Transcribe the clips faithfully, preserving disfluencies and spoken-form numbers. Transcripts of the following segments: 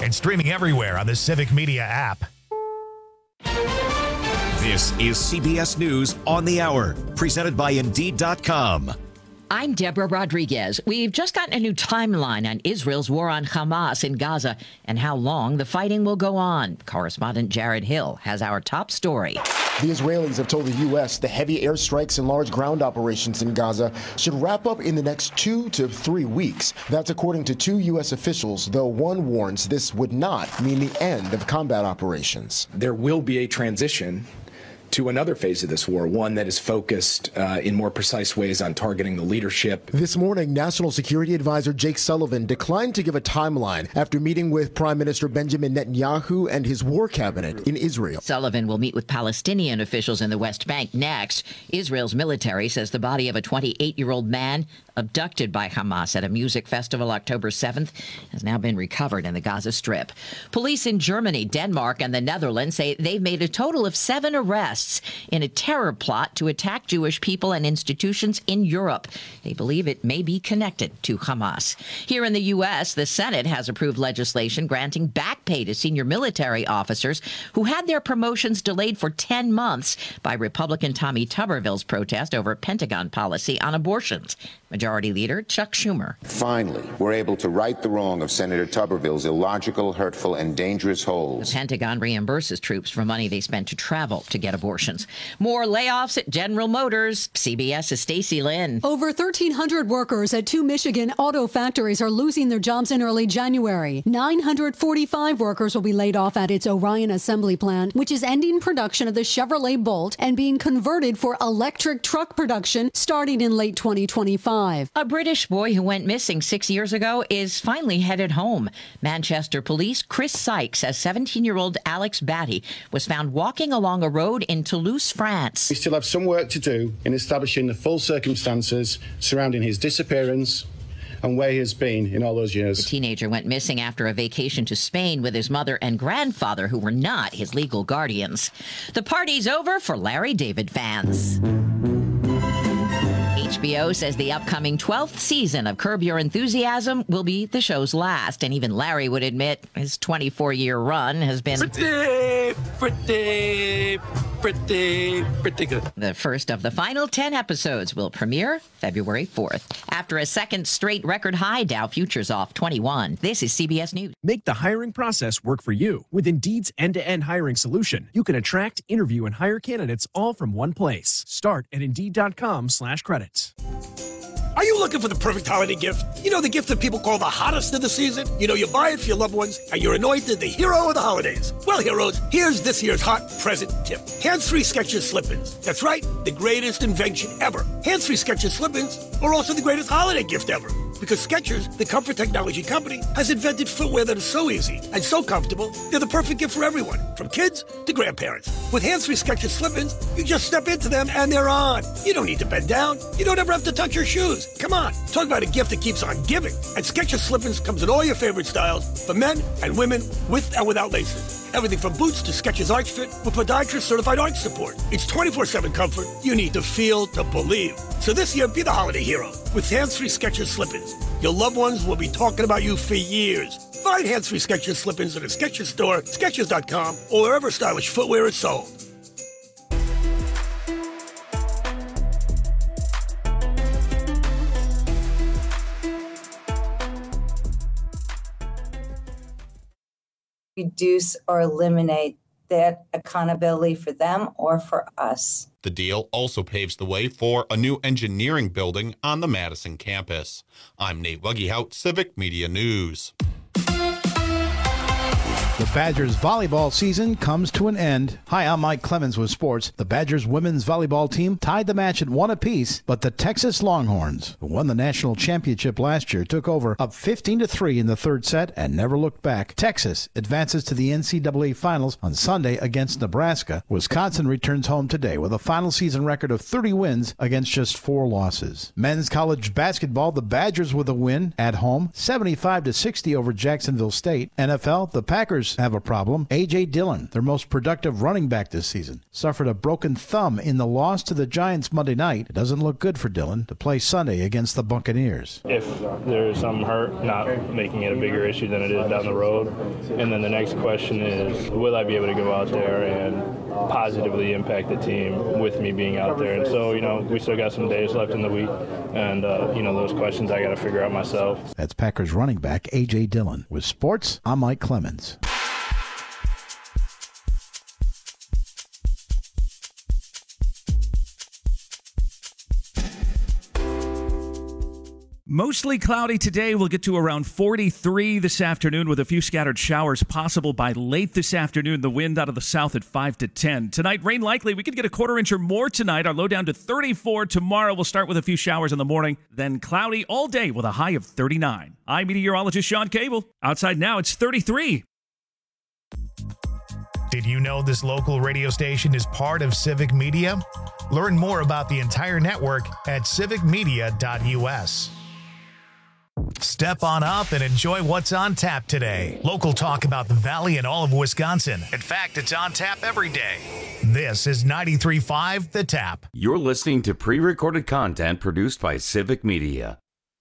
and streaming everywhere on the Civic Media app. This is C B S News on the Hour, presented by Indeed dot com. I'm Deborah Rodriguez. We've just gotten a new timeline on Israel's war on Hamas in Gaza and how long the fighting will go on. Correspondent Jared Hill has our top story. The Israelis have told the U S the heavy airstrikes and large ground operations in Gaza should wrap up in the next two to three weeks. That's according to two U S officials, though one warns this would not mean the end of combat operations. There will be a transition to another phase of this war, one that is focused uh, in more precise ways on targeting the leadership. This morning, National Security Advisor Jake Sullivan declined to give a timeline after meeting with Prime Minister Benjamin Netanyahu and his war cabinet in Israel. Sullivan will meet with Palestinian officials in the West Bank next. Israel's military says the body of a twenty-eight-year-old man abducted by Hamas at a music festival October seventh has now been recovered in the Gaza Strip. Police in Germany, Denmark, and the Netherlands say they've made a total of seven arrests in a terror plot to attack Jewish people and institutions in Europe. They believe it may be connected to Hamas. Here in the U S, the Senate has approved legislation granting back pay to senior military officers who had their promotions delayed for ten months by Republican Tommy Tuberville's protest over Pentagon policy on abortions. Majority Leader Chuck Schumer. Finally, we're able to right the wrong of Senator Tuberville's illogical, hurtful, and dangerous holds. The Pentagon reimburses troops for money they spent to travel to get abortions. More layoffs at General Motors. CBS's Stacey Lynn. Over thirteen hundred workers at two Michigan auto factories are losing their jobs in early January. nine hundred forty-five workers will be laid off at its Orion assembly plant, which is ending production of the Chevrolet Bolt and being converted for electric truck production starting in late twenty twenty-five. A British boy who went missing six years ago is finally headed home. Manchester police, Chris Sykes says seventeen-year-old Alex Batty was found walking along a road in Toulouse, France. We still have some work to do in establishing the full circumstances surrounding his disappearance and where he has been in all those years. The teenager went missing after a vacation to Spain with his mother and grandfather, who were not his legal guardians. The party's over for Larry David fans. H B O says the upcoming twelfth season of Curb Your Enthusiasm will be the show's last, and even Larry would admit his twenty-four-year run has been pretty, pretty, pretty, pretty good. The first of the final ten episodes will premiere February fourth. After a second straight record high, Dow Futures off twenty-one. This is C B S News. Make the hiring process work for you. With Indeed's end-to-end hiring solution, you can attract, interview, and hire candidates all from one place. Start at Indeed.com slash credits. Are you looking for the perfect holiday gift? You know, the gift that people call the hottest of the season? You know, you buy it for your loved ones, and you're anointed the hero of the holidays. Well, heroes, here's this year's hot present tip. Hands-free Skechers slip-ins. That's right, the greatest invention ever. Hands-free Skechers slip-ins are also the greatest holiday gift ever. Because Skechers, the comfort technology company, has invented footwear that is so easy and so comfortable, they're the perfect gift for everyone, from kids to grandparents. With hands-free Skechers slip-ins, you just step into them and they're on. You don't need to bend down. You don't ever have to touch your shoes. Come on, talk about a gift that keeps on giving. And Skechers slip-ins comes in all your favorite styles for men and women, with and without laces. Everything from boots to Skechers Arch Fit with podiatrist certified arch support. It's twenty-four seven comfort you need to feel to believe. So this year, be the holiday hero with hands-free Skechers slip-ins. Your loved ones will be talking about you for years. Find hands-free Skechers slip-ins at a Skechers store, Skechers dot com, or wherever stylish footwear is sold. Reduce or eliminate that accountability for them or for us. The deal also paves the way for a new engineering building on the Madison campus. I'm Nate Wuggehout, Civic Media News. The Badgers volleyball season comes to an end. Hi, I'm Mike Clemens with sports. The Badgers women's volleyball team tied the match at one apiece, but the Texas Longhorns, who won the national championship last year, took over up fifteen to three in the third set and never looked back. Texas advances to the N C double A finals on Sunday against Nebraska. Wisconsin returns home today with a final season record of thirty wins against just four losses. Men's college basketball, the Badgers with a win at home, seventy-five to sixty over Jacksonville State. N F L, the Packers Packers have a problem. A J. Dillon, their most productive running back this season, suffered a broken thumb in the loss to the Giants Monday night. It doesn't look good for Dillon to play Sunday against the Buccaneers. If there's some hurt, not making it a bigger issue than it is down the road. And then the next question is, will I be able to go out there and positively impact the team with me being out there? And so, you know, we still got some days left in the week. And, uh, you know, those questions I got to figure out myself. That's Packers running back A J. Dillon. With sports, I'm Mike Clemens. Mostly cloudy today. We'll get to around forty-three this afternoon with a few scattered showers possible by late this afternoon. The wind out of the south at five to ten. Tonight, rain likely. We could get a quarter inch or more tonight. Our low down to thirty-four. Tomorrow, we'll start with a few showers in the morning. Then cloudy all day with a high of thirty-nine. I'm meteorologist Sean Cable. Outside now, it's thirty-three. Did you know this local radio station is part of Civic Media? Learn more about the entire network at civic media dot u s. Step on up and enjoy what's on tap today. Local talk about the Valley and all of Wisconsin. In fact, it's on tap every day. This is ninety-three point five The Tap. You're listening to pre-recorded content produced by Civic Media.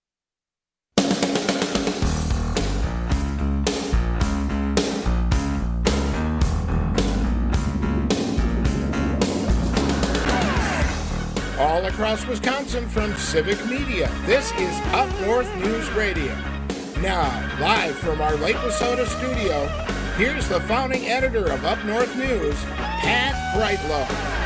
All across Wisconsin from Civic Media, this is Up North News Radio. Now, live from our Lake Wissota studio, here's the founding editor of Up North News, Pat Brightlow.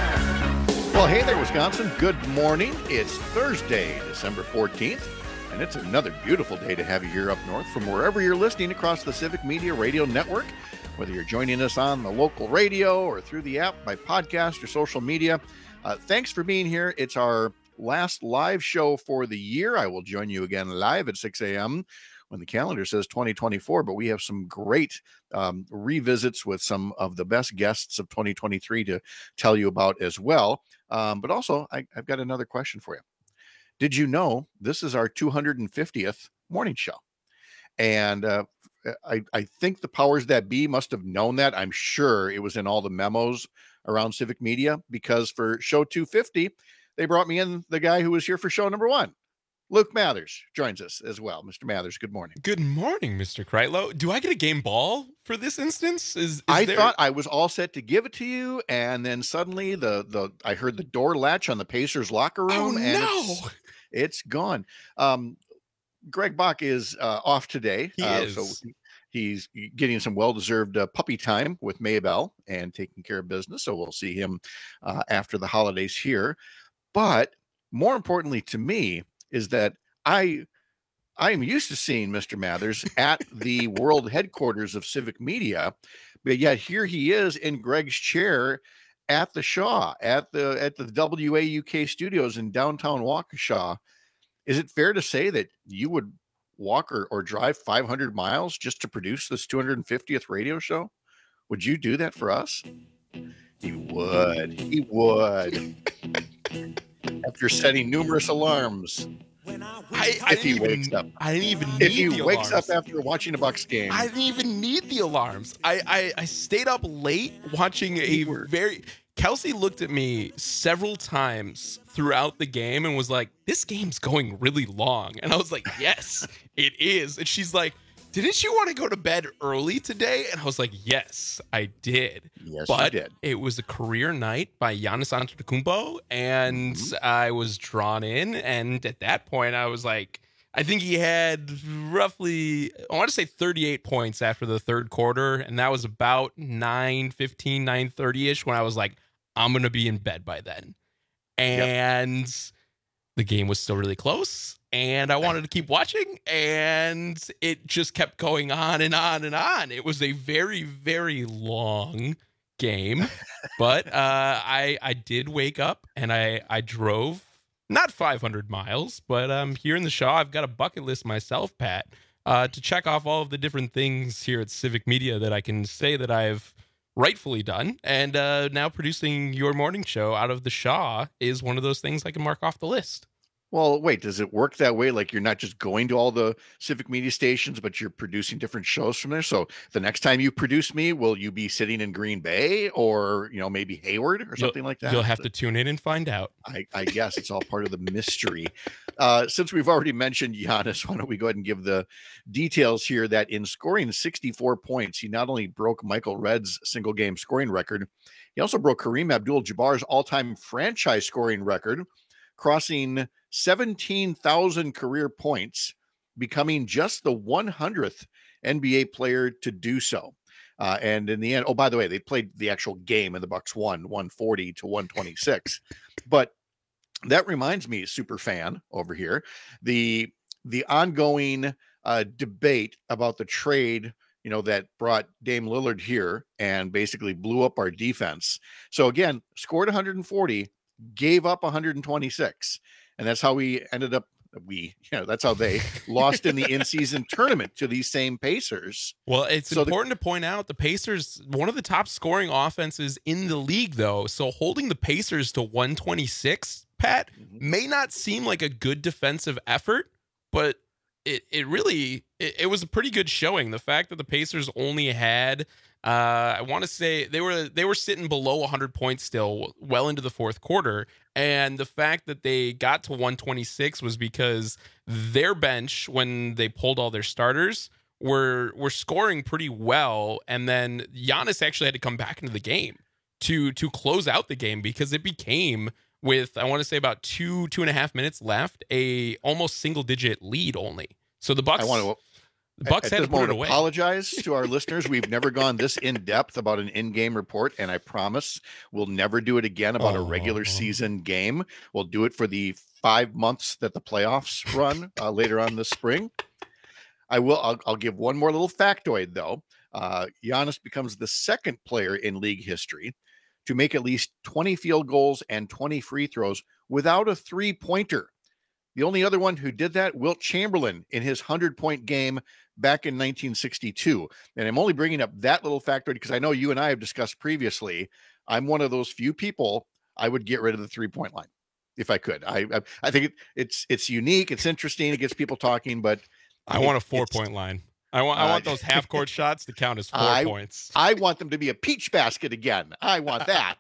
Well, hey there, Wisconsin. Good morning. It's Thursday, December fourteenth, and it's another beautiful day to have you here up north from wherever you're listening across the Civic Media Radio Network, whether you're joining us on the local radio or through the app by podcast or social media. Uh, thanks for being here. It's our last live show for the year. I will join you again live at six a.m. when the calendar says twenty twenty-four, but we have some great um, revisits with some of the best guests of twenty twenty-three to tell you about as well. Um, but also, I, I've got another question for you. Did you know this is our two hundred fiftieth morning show? And uh, I, I think the powers that be must have known that. I'm sure it was in all the memos around Civic Media, because for show two fifty, they brought me in the guy who was here for show number one. Luke Mathers joins us as well. Mister Mathers, good morning. Good morning, Mister Kreitlow. Do I get a game ball for this instance? Is, is I there... thought I was all set to give it to you, and then suddenly the the I heard the door latch on the Pacers locker room, oh, and no. it's, it's gone. Um, Greg Bach is uh, off today. He uh, is. So he's getting some well-deserved uh, puppy time with Maybell and taking care of business. So we'll see him uh, after the holidays here. But more importantly to me is that I I am used to seeing Mister Mathers at the world headquarters of Civic Media, but yet here he is in Greg's chair at the Shaw, at the at the W A U K studios in downtown Waukesha. Is it fair to say that you would walk or, or drive five hundred miles just to produce this two hundred fiftieth radio show? Would you do that for us? He would. He would. After setting numerous alarms. I, I if he even, wakes up. I didn't even need If he the wakes alarms. up after watching a Bucks game. I didn't even need the alarms. I, I, I stayed up late watching a very... Kelsey looked at me several times throughout the game and was like, this game's going really long. And I was like, yes, it is. And she's like, didn't you want to go to bed early today? And I was like, yes, I did. Yes, but you did. It was a career night by Giannis Antetokounmpo, and mm-hmm. I was drawn in. And at that point, I was like, I think he had roughly, I want to say thirty-eight points after the third quarter. And that was about nine fifteen, nine thirty-ish when I was like, I'm going to be in bed by then. And yep. the game was still really close. And I wanted to keep watching. And it just kept going on and on and on. It was a very, very long game. But uh, I I did wake up and I, I drove, not five hundred miles, but um, here in the Shaw, I've got a bucket list myself, Pat, uh, to check off all of the different things here at Civic Media that I can say that I've rightfully done. And uh, now producing your morning show out of the Shaw is one of those things I can mark off the list. Well, wait, does it work that way? Like you're not just going to all the Civic Media stations, but you're producing different shows from there. So the next time you produce me, will you be sitting in Green Bay or, you know, maybe Hayward or something you'll, like that? You'll have to tune in and find out. I, I guess it's all part of the mystery. Uh, since we've already mentioned Giannis, why don't we go ahead and give the details here that in scoring sixty-four points, he not only broke Michael Redd's single game scoring record, he also broke Kareem Abdul-Jabbar's all-time franchise scoring record, crossing seventeen thousand career points, becoming just the one hundredth N B A player to do so. Uh, and in the end, oh, by the way, they played the actual game and the Bucks won one forty to one twenty-six. But that reminds me, super fan over here, the the ongoing uh, debate about the trade, you know, that brought Dame Lillard here and basically blew up our defense. So again, scored one hundred forty, gave up one hundred twenty-six. And that's how we ended up, we, you know, that's how they lost in the in-season tournament to these same Pacers. Well, it's so important the, to point out the Pacers, one of the top scoring offenses in the league, though. So holding the Pacers to one twenty-six, Pat, mm-hmm. may not seem like a good defensive effort, but it, it really, it, it was a pretty good showing. The fact that the Pacers only had, Uh, I want to say they were they were sitting below one hundred points still, well into the fourth quarter, and the fact that they got to one twenty-six was because their bench, when they pulled all their starters, were were scoring pretty well, and then Giannis actually had to come back into the game to to close out the game because it became, with I want to say about two two and a half minutes left, a almost single digit lead only. So the Bucks. I want to. The Bucks At had this to put moment, it away. Apologize to our listeners. We've never gone this in depth about an in-game report, and I promise we'll never do it again about oh, a regular season game. We'll do it for the five months that the playoffs run uh, later on this spring. I will. I'll, I'll give one more little factoid though. Uh, Giannis becomes the second player in league history to make at least twenty field goals and twenty free throws without a three-pointer. The only other one who did that, Wilt Chamberlain, in his hundred-point game back in nineteen sixty-two. And I'm only bringing up that little factoid because I know you and I have discussed previously. I'm one of those few people, I would get rid of the three-point line if I could. I I, I think it, it's it's unique, it's interesting, it gets people talking, but I want a four-point line. I want I want uh, those half-court shots to count as four I, points. I want them to be a peach basket again. I want that.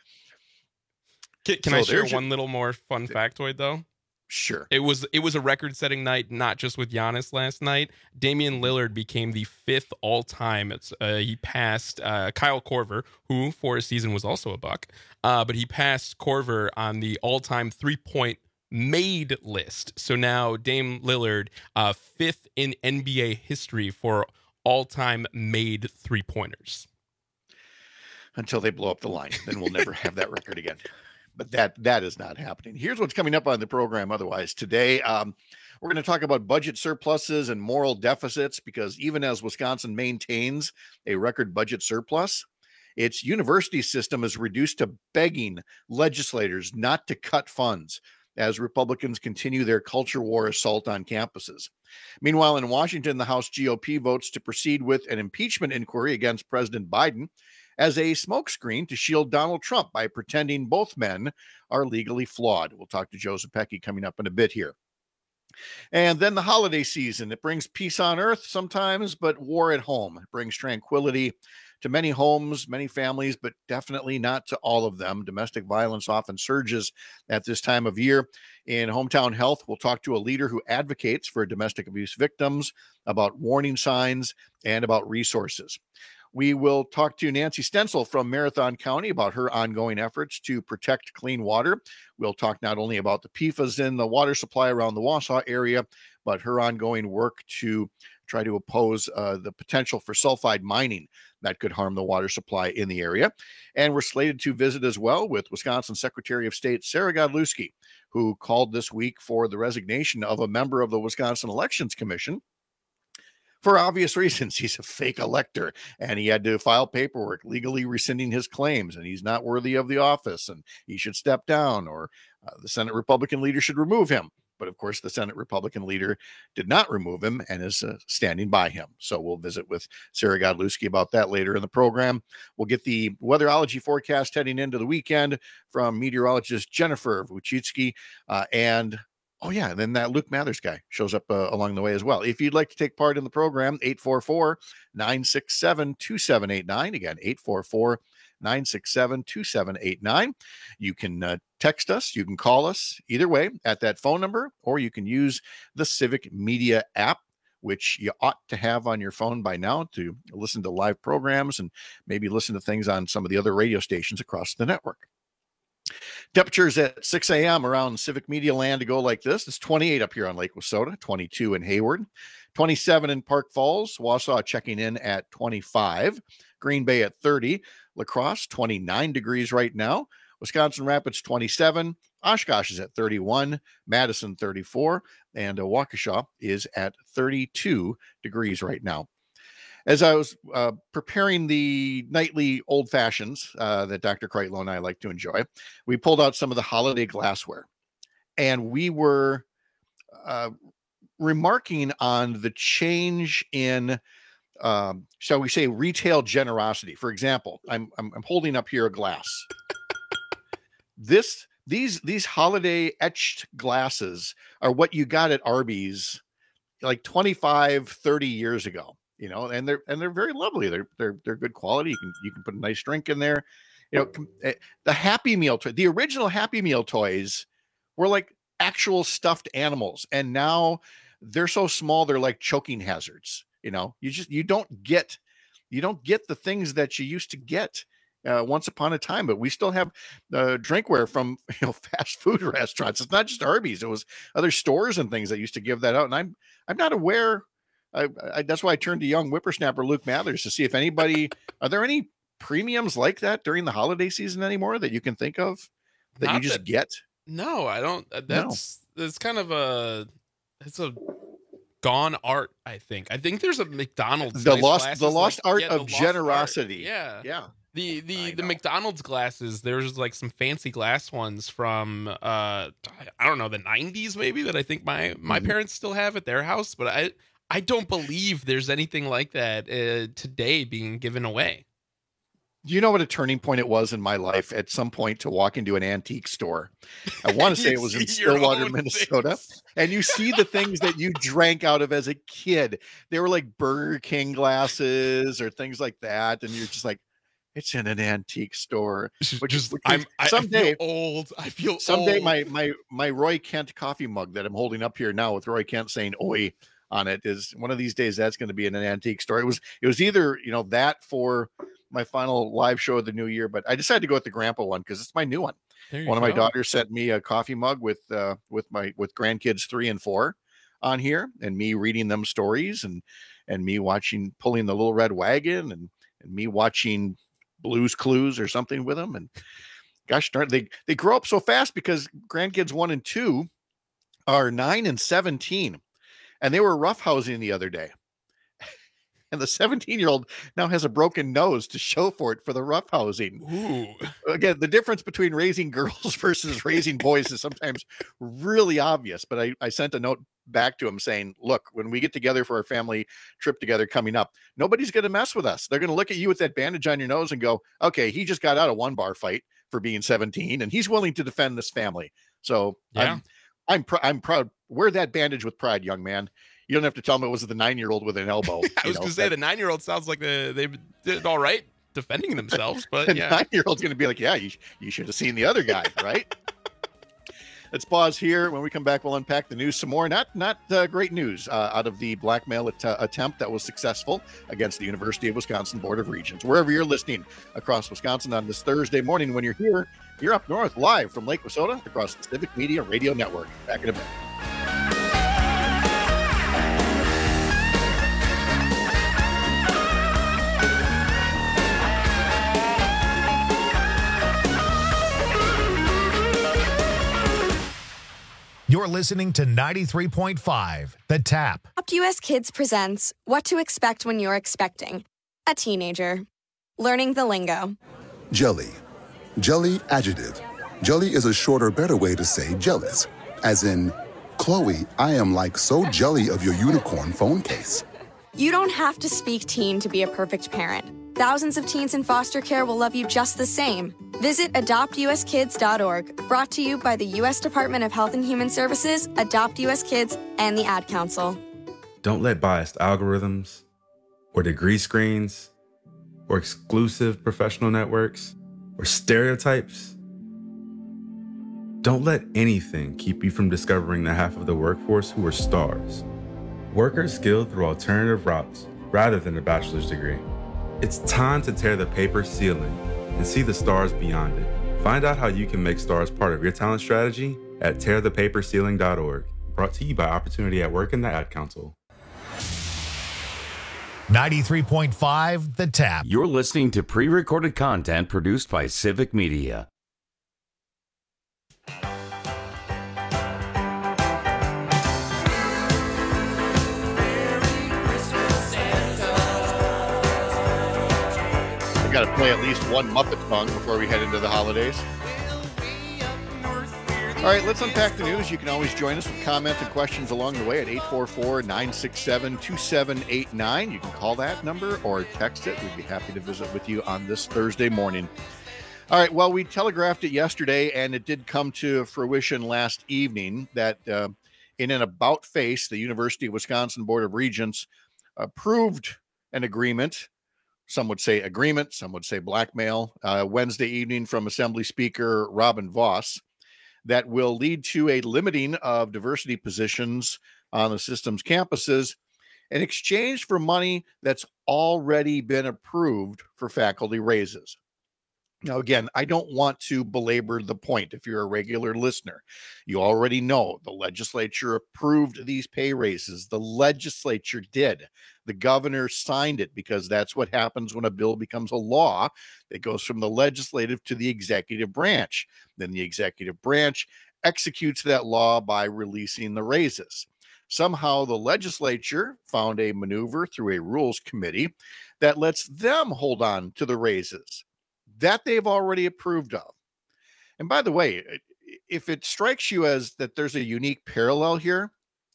Can, can so I share one your, little more fun factoid though? Sure. It was it was a record-setting night, not just with Giannis last night. Damian Lillard became the fifth all-time. It's uh, he passed uh, Kyle Korver, who for a season was also a Buck, uh, but he passed Korver on the all-time three-point made list. So now Dame Lillard, uh, fifth in N B A history for all-time made three-pointers. Until they blow up the line, then we'll never have that record again. But that that is not happening. Here's what's coming up on the program otherwise today. Um, we're going to talk about budget surpluses and moral deficits because even as Wisconsin maintains a record budget surplus, its university system is reduced to begging legislators not to cut funds as Republicans continue their culture war assault on campuses. Meanwhile, in Washington, the House G O P votes to proceed with an impeachment inquiry against President Biden as a smokescreen to shield Donald Trump by pretending both men are legally flawed. We'll talk to Joe Zepecki coming up in a bit here. And then the holiday season. It brings peace on earth sometimes, but war at home. It brings tranquility to many homes, many families, but definitely not to all of them. Domestic violence often surges at this time of year. In Hometown Health, we'll talk to a leader who advocates for domestic abuse victims about warning signs and about resources. We will talk to Nancy Stencil from Marathon County about her ongoing efforts to protect clean water. We'll talk not only about the P F A S in the water supply around the Wausau area, but her ongoing work to try to oppose uh, the potential for sulfide mining that could harm the water supply in the area. And we're slated to visit as well with Wisconsin Secretary of State Sarah Godlewski, who called this week for the resignation of a member of the Wisconsin Elections Commission. For obvious reasons, he's a fake elector, and he had to file paperwork legally rescinding his claims, and he's not worthy of the office, and he should step down, or uh, the Senate Republican leader should remove him. But of course, the Senate Republican leader did not remove him and is uh, standing by him. So we'll visit with Sarah Godlewski about that later in the program. We'll get the weatherology forecast heading into the weekend from meteorologist Jennifer Vuchitsky, uh, and Oh, yeah. And then that Luke Mathers guy shows up uh, along the way as well. If you'd like to take part in the program, eight four four, nine six seven, two seven eight nine. Again, eight four four, nine six seven, two seven eight nine. You can uh, text us. You can call us either way at that phone number, or you can use the Civic Media app, which you ought to have on your phone by now to listen to live programs and maybe listen to things on some of the other radio stations across the network. Temperatures at six a.m. around Civic Media land to go like this. It's twenty-eight up here on Lake Wissota, twenty-two in Hayward, twenty-seven in Park Falls, Wausau checking in at twenty-five, Green Bay at thirty, La Crosse twenty-nine degrees right now, Wisconsin Rapids twenty-seven, Oshkosh is at thirty-one, Madison thirty-four, and uh, Waukesha is at thirty-two degrees right now. As I was uh, preparing the nightly old fashions uh, that Doctor Kreitlow and I like to enjoy, we pulled out some of the holiday glassware, and we were uh, remarking on the change in, um, shall we say, retail generosity. For example, I'm I'm, I'm holding up here a glass. this these these holiday etched glasses are what you got at Arby's like twenty-five, thirty years ago. You know, and they're and they're very lovely. They're they're they're good quality. You can you can put a nice drink in there. You know, the Happy Meal toy, the original Happy Meal toys were like actual stuffed animals, and now they're so small they're like choking hazards. You know, you just you don't get you don't get the things that you used to get uh, once upon a time. But we still have uh, drinkware from you know fast food restaurants. It's not just Arby's. It was other stores and things that used to give that out. And I'm I'm not aware. I, I, that's why I turned to young whippersnapper Luke Mathers to see if anybody, are there any premiums like that during the holiday season anymore that you can think of that Not you just that, get? No, I don't. That's, no. That's kind of a, it's a gone art, I think. I think there's a McDonald's. The nice lost, the lost like, art yeah, of lost generosity. Art. Yeah. Yeah. The the the McDonald's glasses, there's like some fancy glass ones from uh I don't know, the nineties maybe, that I think my my mm-hmm. parents still have at their house, but I I don't believe there's anything like that uh, today being given away. Do you know what a turning point it was in my life at some point to walk into an antique store? I want to say it was in Stillwater, Minnesota. Things. And you see the things that you drank out of as a kid. They were like Burger King glasses or things like that. And you're just like, it's in an antique store. Which is I'm someday I feel old. I feel someday old. my my my Roy Kent coffee mug that I'm holding up here now with Roy Kent saying "Oi" on it is one of these days that's going to be in an antique store. It was it was either you know that for my final live show of the new year, but I decided to go with the grandpa one because it's my new one. One of my daughters sent me a coffee mug with uh, with my with grandkids three and four on here, and me reading them stories, and and me watching Pulling the Little Red Wagon, and and me watching Blue's Clues or something with them. And gosh darn, they they grow up so fast because grandkids one and two are nine and seventeen. And they were roughhousing the other day. And the seventeen-year-old now has a broken nose to show for it for the roughhousing. Ooh. Again, the difference between raising girls versus raising boys is sometimes really obvious. But I, I sent a note back to him saying, look, when we get together for our family trip together coming up, nobody's going to mess with us. They're going to look at you with that bandage on your nose and go, okay, he just got out of one bar fight for being seventeen, and he's willing to defend this family. So yeah. I'm, I'm, pr- I'm proud. Wear that bandage with pride, young man. You don't have to tell them it was the nine-year-old with an elbow. I was going to say, the nine-year-old sounds like the, they did all right defending themselves, but the yeah. nine-year-old's going to be like, yeah, you, you should have seen the other guy, right? Let's pause here. When we come back, we'll unpack the news some more. Not not uh, great news uh, out of the blackmail at- attempt that was successful against the University of Wisconsin Board of Regents. Wherever you're listening across Wisconsin on this Thursday morning, when you're here, you're up north live from Lake Wissota across the Civic Media Radio Network. Back in a minute. You're listening to ninety-three point five, The Tap. UpUS Kids presents What to Expect When You're Expecting a Teenager. Learning the lingo. Jelly. Jelly adjective. Jelly is a shorter, better way to say jealous. As in, Chloe, I am like so jelly of your unicorn phone case. You don't have to speak teen to be a perfect parent. Thousands of teens in foster care will love you just the same. Visit adopt u s kids dot org, brought to you by the U S Department of Health and Human Services, Adopt U S Kids, and the Ad Council. Don't let biased algorithms or degree screens or exclusive professional networks or stereotypes, don't let anything keep you from discovering the half of the workforce who are stars. Workers skilled through alternative routes rather than a bachelor's degree. It's time to tear the paper ceiling and see the stars beyond it. Find out how you can make stars part of your talent strategy at tear the paper ceiling dot org. Brought to you by Opportunity at Work and the Ad Council. ninety-three point five The Tap. You're listening to pre-recorded content produced by Civic Media. We got to play at least one Muppet song before we head into the holidays. All right, let's unpack the news. You can always join us with comments and questions along the way at eight four four, nine six seven, two seven eight nine. You can call that number or text it. We'd be happy to visit with you on this Thursday morning. All right, well, we telegraphed it yesterday, and it did come to fruition last evening that uh, in an about-face, the University of Wisconsin Board of Regents approved an agreement. Some would say agreement, some would say blackmail, uh, Wednesday evening from Assembly Speaker Robin Vos, that will lead to a limiting of diversity positions on the system's campuses in exchange for money that's already been approved for faculty raises. Now, again, I don't want to belabor the point. If you're a regular listener, you already know the legislature approved these pay raises. The legislature did. The governor signed it because that's what happens when a bill becomes a law. It goes from the legislative to the executive branch. Then the executive branch executes that law by releasing the raises. Somehow the legislature found a maneuver through a rules committee that lets them hold on to the raises that they've already approved of. And by the way, if it strikes you as that there's a unique parallel here,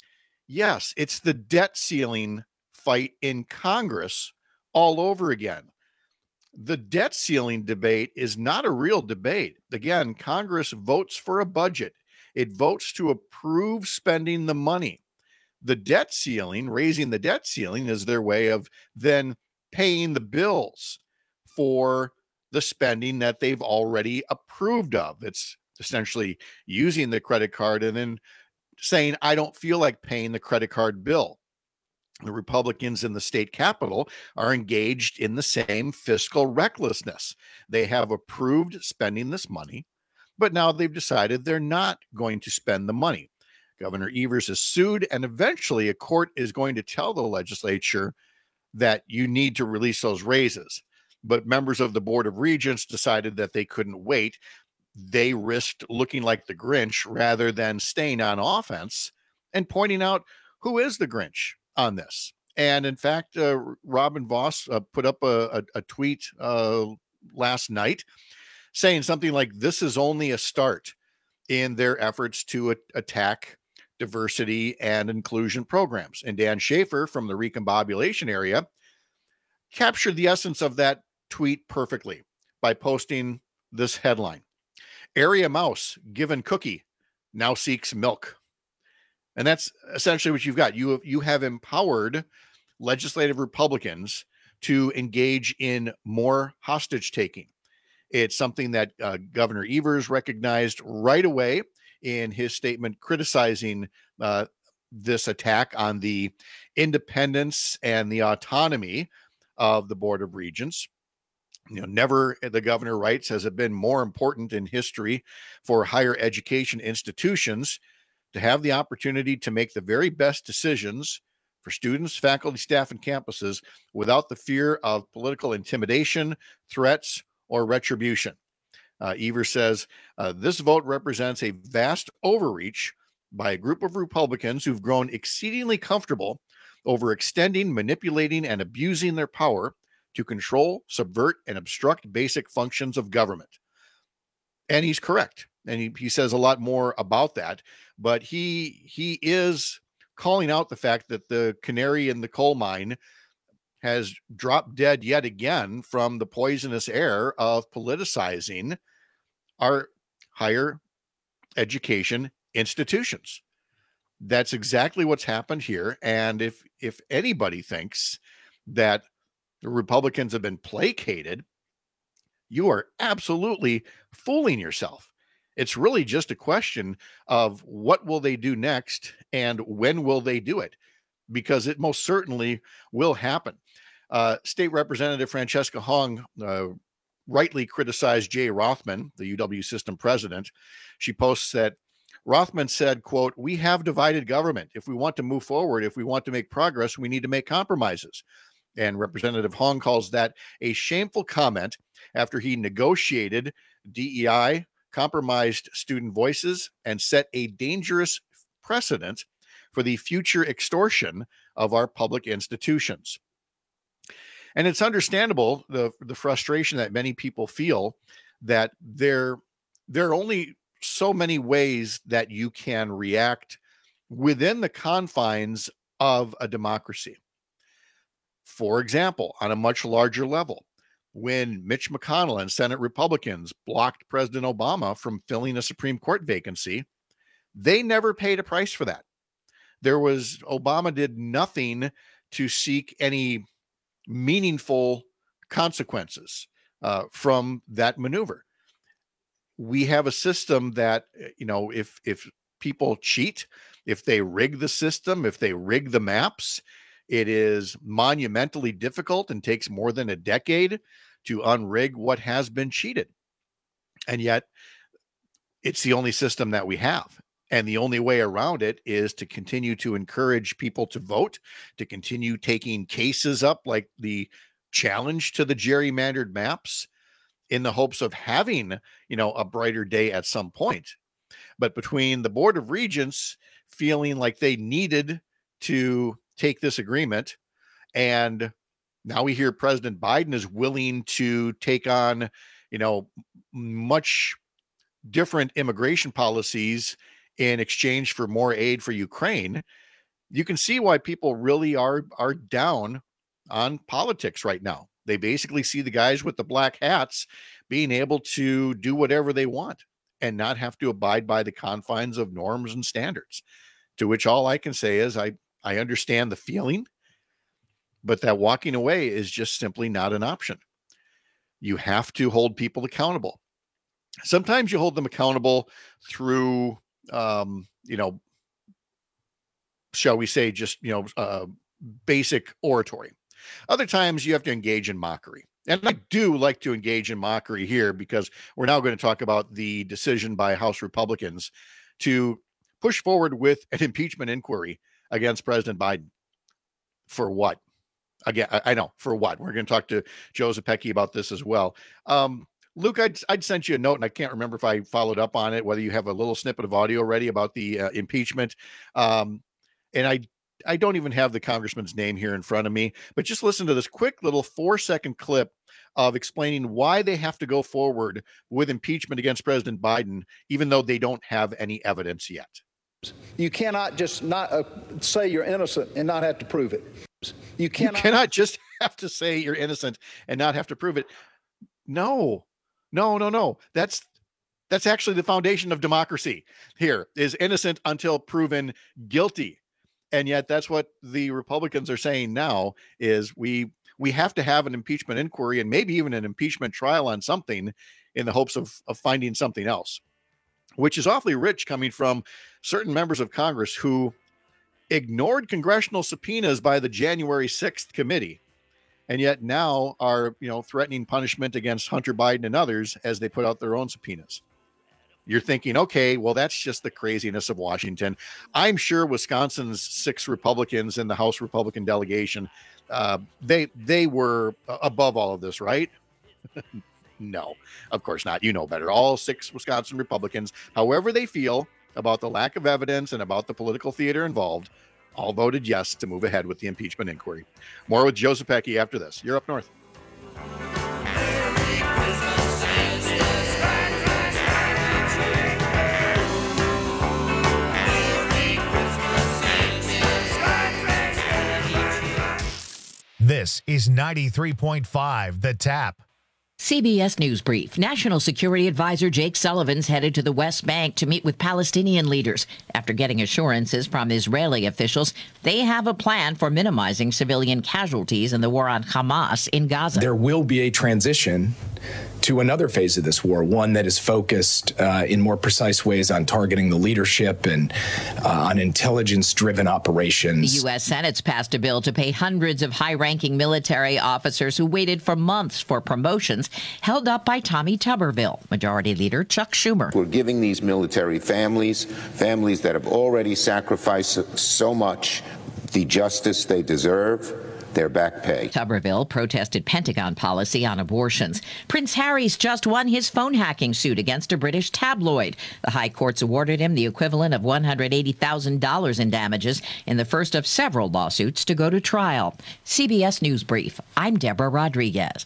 yes, it's the debt ceiling fight in Congress all over again. The debt ceiling debate is not a real debate. Again, Congress votes for a budget. It votes to approve spending the money. The debt ceiling, raising the debt ceiling, is their way of then paying the bills for the spending that they've already approved of. It's essentially using the credit card and then saying, I don't feel like paying the credit card bill. The Republicans in the state capitol are engaged in the same fiscal recklessness. They have approved spending this money, but now they've decided they're not going to spend the money. Governor Evers is sued, and eventually a court is going to tell the legislature that you need to release those raises. But members of the Board of Regents decided that they couldn't wait. They risked looking like the Grinch rather than staying on offense and pointing out who is the Grinch on this. And in fact, uh, Robin Vos uh, put up a, a, a tweet uh, last night saying something like, this is only a start in their efforts to a- attack diversity and inclusion programs. And Dan Schaefer from the recombobulation area captured the essence of that tweet perfectly by posting this headline: Area mouse given cookie now seeks milk. And that's essentially what you've got. You have, you have empowered legislative Republicans to engage in more hostage taking. It's something that uh, Governor Evers recognized right away in his statement criticizing uh, this attack on the independence and the autonomy of the Board of Regents. You know, never, the governor writes, has it been more important in history for higher education institutions to have the opportunity to make the very best decisions for students, faculty, staff, and campuses without the fear of political intimidation, threats, or retribution. Uh, Evers says, uh, this vote represents a vast overreach by a group of Republicans who've grown exceedingly comfortable overextending, manipulating, and abusing their power to control, subvert, and obstruct basic functions of government. And he's correct. And he, he says a lot more about that. But he he is calling out the fact that the canary in the coal mine has dropped dead yet again from the poisonous air of politicizing our higher education institutions. That's exactly what's happened here. And if if anybody thinks that the Republicans have been placated, you are absolutely fooling yourself. It's really just a question of what will they do next and when will they do it, because it most certainly will happen. Uh, State Representative Francesca Hong uh, rightly criticized Jay Rothman, the U W system president. She posts that Rothman said, quote, "We have divided government. If we want to move forward, if we want to make progress, we need to make compromises." And Representative Hong calls that a shameful comment after he negotiated D E I, compromised student voices, and set a dangerous precedent for the future extortion of our public institutions. And it's understandable, the, the frustration that many people feel, that there, there are only so many ways that you can react within the confines of a democracy. For example, on a much larger level, when Mitch McConnell and Senate Republicans blocked President Obama from filling a Supreme Court vacancy, they never paid a price for that. There was, Obama did nothing to seek any meaningful consequences uh, from that maneuver. We have a system that, you know, if if people cheat, if they rig the system, if they rig the maps, it is monumentally difficult and takes more than a decade to unrig what has been cheated. And yet it's the only system that we have. And the only way around it is to continue to encourage people to vote, to continue taking cases up like the challenge to the gerrymandered maps in the hopes of having, you know, a brighter day at some point. But between the Board of Regents feeling like they needed to take this agreement, and now we hear President Biden is willing to take on, you know, much different immigration policies in exchange for more aid for Ukraine, you can see why people really are are down on politics right now. They basically see the guys with the black hats being able to do whatever they want and not have to abide by the confines of norms and standards. To which all I can say is I, I understand the feeling, but that walking away is just simply not an option. You have to hold people accountable. Sometimes you hold them accountable through, um, you know, shall we say, just, you know, uh, basic oratory. Other times you have to engage in mockery. And I do like to engage in mockery here because we're now going to talk about the decision by House Republicans to push forward with an impeachment inquiry against President Biden. For what? Again, I, I know, for what? We're going to talk to Joe Zepecki about this as well. Um, Luke, I'd, I'd sent you a note, and I can't remember if I followed up on it, whether you have a little snippet of audio ready about the uh, impeachment. Um, and I I don't even have the congressman's name here in front of me, but just listen to this quick little four second clip of explaining why they have to go forward with impeachment against President Biden, even though they don't have any evidence yet. You cannot just not uh, say you're innocent and not have to prove it. You cannot, you cannot just have to say you're innocent and not have to prove it. No, no, no, no. That's that's actually the foundation of democracy here, is innocent until proven guilty. And yet that's what the Republicans are saying now, is we we have to have an impeachment inquiry and maybe even an impeachment trial on something in the hopes of, of finding something else, which is awfully rich coming from certain members of Congress who ignored congressional subpoenas by the January sixth committee, and yet now are, you know, threatening punishment against Hunter Biden and others as they put out their own subpoenas. You're thinking, okay, well, that's just the craziness of Washington. I'm sure Wisconsin's six Republicans in the House Republican delegation, uh, they they were above all of this, right? No, of course not. You know better. All six Wisconsin Republicans, however they feel about the lack of evidence and about the political theater involved, all voted yes to move ahead with the impeachment inquiry. More with Joe Zepecki after this. You're up north. This is ninety-three point five The Tap. C B S News Brief. National Security Advisor Jake Sullivan's headed to the West Bank to meet with Palestinian leaders after getting assurances from Israeli officials they have a plan for minimizing civilian casualties in the war on Hamas in Gaza. There will be a transition to another phase of this war, one that is focused uh, in more precise ways on targeting the leadership and uh, on intelligence-driven operations. The U S Senate's passed a bill to pay hundreds of high-ranking military officers who waited for months for promotions, held up by Tommy Tuberville. Majority Leader Chuck Schumer. We're giving these military families, families that have already sacrificed so much, the justice they deserve, their back pay. Tuberville protested Pentagon policy on abortions. Prince Harry's just won his phone hacking suit against a British tabloid. The High Court's awarded him the equivalent of one hundred eighty thousand dollars in damages in the first of several lawsuits to go to trial. C B S News Brief. I'm Deborah Rodriguez.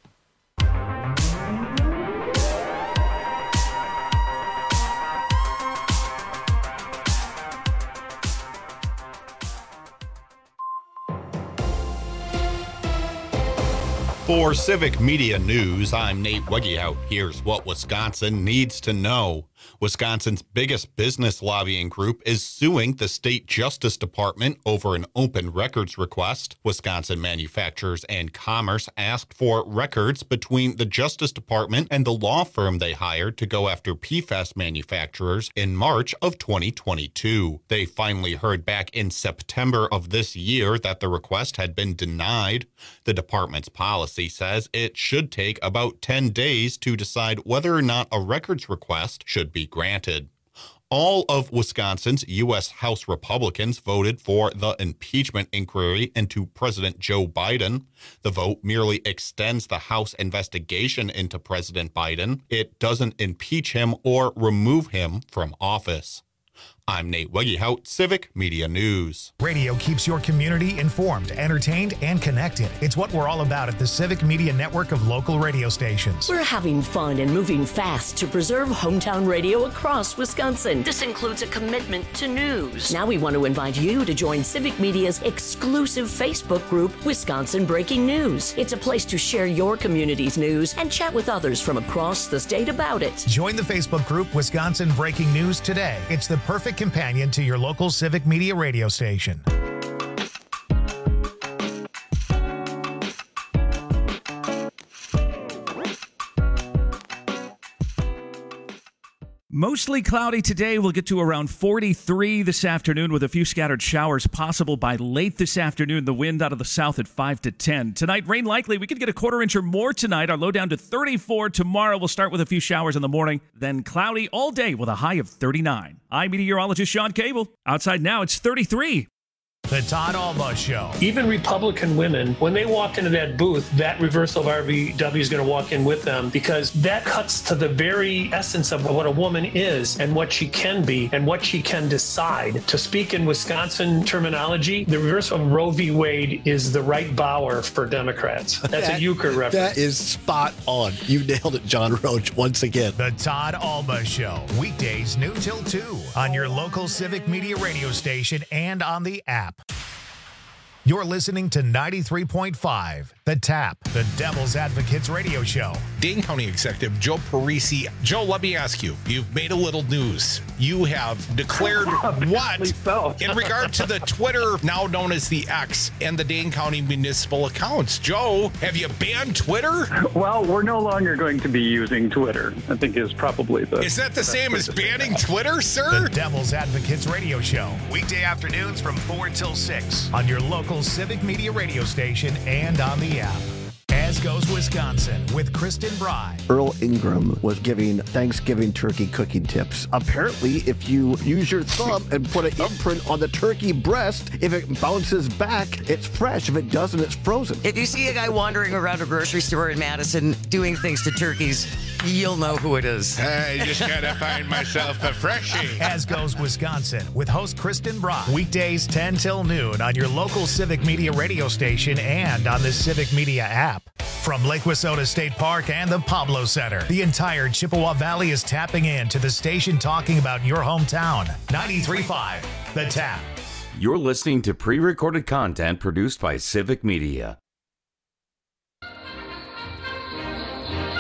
For Civic Media News, I'm Nate Wegehout. Here's what Wisconsin needs to know. Wisconsin's biggest business lobbying group is suing the state Justice Department over an open records request. Wisconsin Manufacturers and Commerce asked for records between the Justice Department and the law firm they hired to go after P FAS manufacturers in March of twenty twenty-two. They finally heard back in September of this year that the request had been denied. The department's policy says it should take about ten days to decide whether or not a records request should be granted. All of Wisconsin's U S House Republicans voted for the impeachment inquiry into President Joe Biden. The vote merely extends the House investigation into President Biden. It doesn't impeach him or remove him from office. I'm Nate Wegehout, Civic Media News. Radio keeps your community informed, entertained, and connected. It's what we're all about at the Civic Media Network of local radio stations. We're having fun and moving fast to preserve hometown radio across Wisconsin. This includes a commitment to news. Now we want to invite you to join Civic Media's exclusive Facebook group, Wisconsin Breaking News. It's a place to share your community's news and chat with others from across the state about it. Join the Facebook group, Wisconsin Breaking News, today. It's the perfect companion to your local Civic Media radio station. Mostly cloudy today. We'll get to around forty-three this afternoon with a few scattered showers possible by late this afternoon. The wind out of the south at five to ten. Tonight, rain likely. We could get a quarter inch or more tonight. Our low down to thirty-four. Tomorrow, we'll start with a few showers in the morning. Then cloudy all day with a high of thirty-nine. I'm meteorologist Sean Cable. Outside now, it's thirty-three. The Todd Alba Show. Even Republican women, when they walk into that booth, that reversal of R V W is going to walk in with them, because that cuts to the very essence of what a woman is and what she can be and what she can decide. To speak in Wisconsin terminology, the reversal of Roe v. Wade is the right Bauer for Democrats. That's that, a euchre reference. That is spot on. You nailed it, John Roach, once again. The Todd Alba Show. Weekdays noon till two on your local Civic Media radio station and on the app. You're listening to ninety-three point five, The Tap, the Devil's Advocates radio show. Dane County Executive Joe Parisi. Joe, let me ask you, you've made a little news. You have declared what so. in regard to the Twitter, now known as the X, and the Dane County municipal accounts. Joe, have you banned Twitter? Well, we're no longer going to be using Twitter, I think is probably the... Is that the same as banning Twitter, sir? The Devil's Advocates radio show. Weekday afternoons from four till six on your local Civic Media radio station and on the app. As Goes Wisconsin with Kristen Bry. Earl Ingram was giving Thanksgiving turkey cooking tips. Apparently, if you use your thumb and put an imprint on the turkey breast, if it bounces back, it's fresh. If it doesn't, it's frozen. If you see a guy wandering around a grocery store in Madison doing things to turkeys, you'll know who it is. I just gotta find myself a freshie. As Goes Wisconsin with host Kristen Bry. Weekdays ten till noon on your local Civic Media radio station and on the Civic Media app. From Lake Wissota State Park and the Pablo Center, the entire Chippewa Valley is tapping in to the station talking about your hometown. ninety-three point five, The Tap. You're listening to pre-recorded content produced by Civic Media.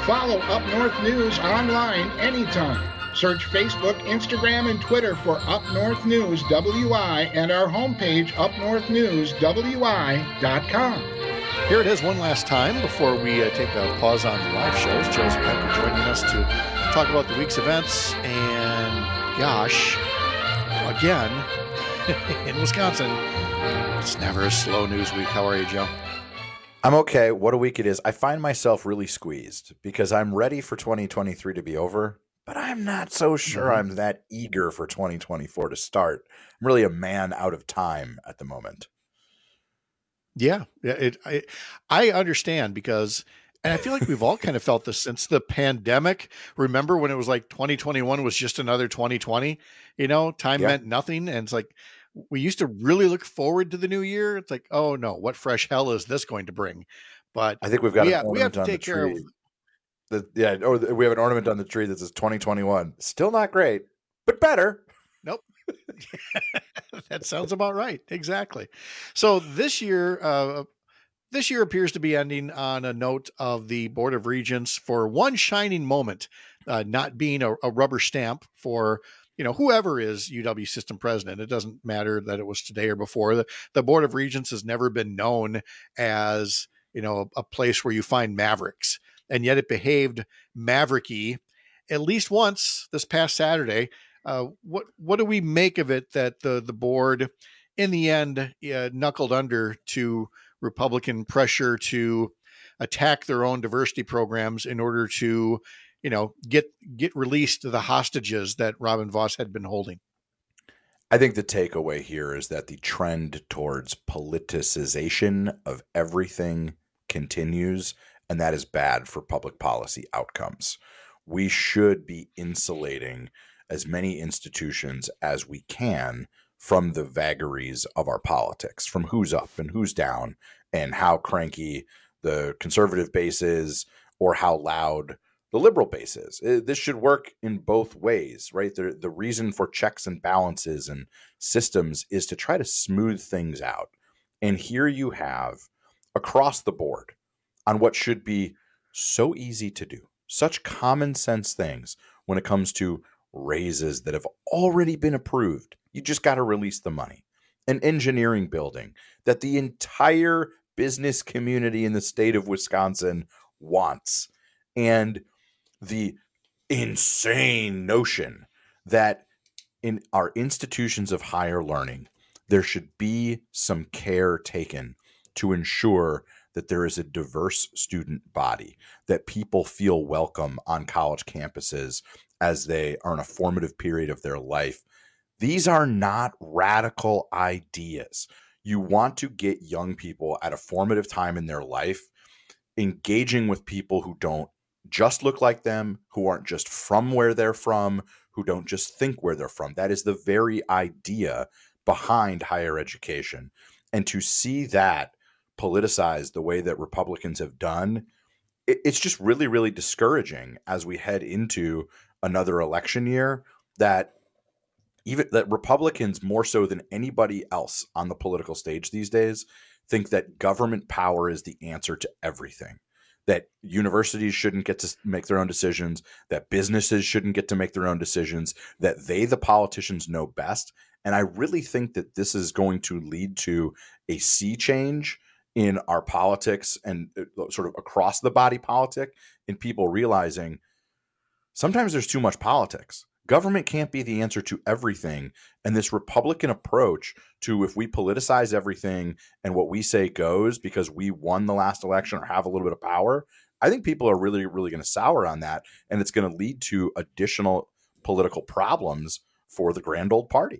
Follow Up North News online anytime. Search Facebook, Instagram, and Twitter for Up North News W I and our homepage, up north news w i dot com. Here it is one last time before we uh, take a pause on the live shows. Joseph Becker joining us to talk about the week's events. And gosh, again, in Wisconsin, it's never a slow news week. How are you, Joe? I'm okay. What a week it is. I find myself really squeezed because I'm ready for twenty twenty-three to be over, but I'm not so sure Mhm. I'm that eager for twenty twenty-four to start. I'm really a man out of time at the moment. Yeah, yeah. It, I, I understand because, and I feel like we've all kind of felt this since the pandemic. Remember when it was like twenty twenty-one was just another twenty twenty? You know, time Yeah. meant nothing, and it's like we used to really look forward to the new year. It's like, oh no, what fresh hell is this going to bring? But I think we've got we, an ha- we have ornament to on the take care of. tree. The, yeah, or the- we have an ornament on the tree that says twenty twenty-one. Still not great, but better. Nope. That sounds about right. Exactly. So this year, uh, this year appears to be ending on a note of the Board of Regents for one shining moment, uh, not being a, a rubber stamp for, you know, whoever is U W system president. It doesn't matter that it was today or before. The, the Board of Regents has never been known as, you know, a, a place where you find mavericks, and yet it behaved mavericky at least once this past Saturday. Uh, what what do we make of it that the the board, in the end, uh, knuckled under to Republican pressure to attack their own diversity programs in order to, you know, get get released the hostages that Robin Vos had been holding? I think the takeaway here is that the trend towards politicization of everything continues, and that is bad for public policy outcomes. We should be insulating as many institutions as we can from the vagaries of our politics, from who's up and who's down, and how cranky the conservative base is or how loud the liberal base is. Uh, This should work in both ways, right? The, the reason for checks and balances and systems is to try to smooth things out. And here you have, across the board, on what should be so easy to do, such common sense things when it comes to raises that have already been approved. You just got to release the money. An engineering building that the entire business community in the state of Wisconsin wants. And the insane notion that in our institutions of higher learning, there should be some care taken to ensure that there is a diverse student body, that people feel welcome on college campuses as they are in a formative period of their life. These are not radical ideas. You want to get young people at a formative time in their life engaging with people who don't just look like them, who aren't just from where they're from, who don't just think where they're from. That is the very idea behind higher education. And to see that politicized the way that Republicans have done, it, it's just really, really discouraging as we head into another election year, that even that Republicans, more so than anybody else on the political stage these days, think that government power is the answer to everything. That universities shouldn't get to make their own decisions, that businesses shouldn't get to make their own decisions, that they, the politicians, know best. And I really think that this is going to lead to a sea change in our politics and sort of across the body politic, in people realizing sometimes there's too much politics. Government can't be the answer to everything. And this Republican approach to, if we politicize everything and what we say goes because we won the last election or have a little bit of power, I think people are really, really going to sour on that. And it's going to lead to additional political problems for the grand old party.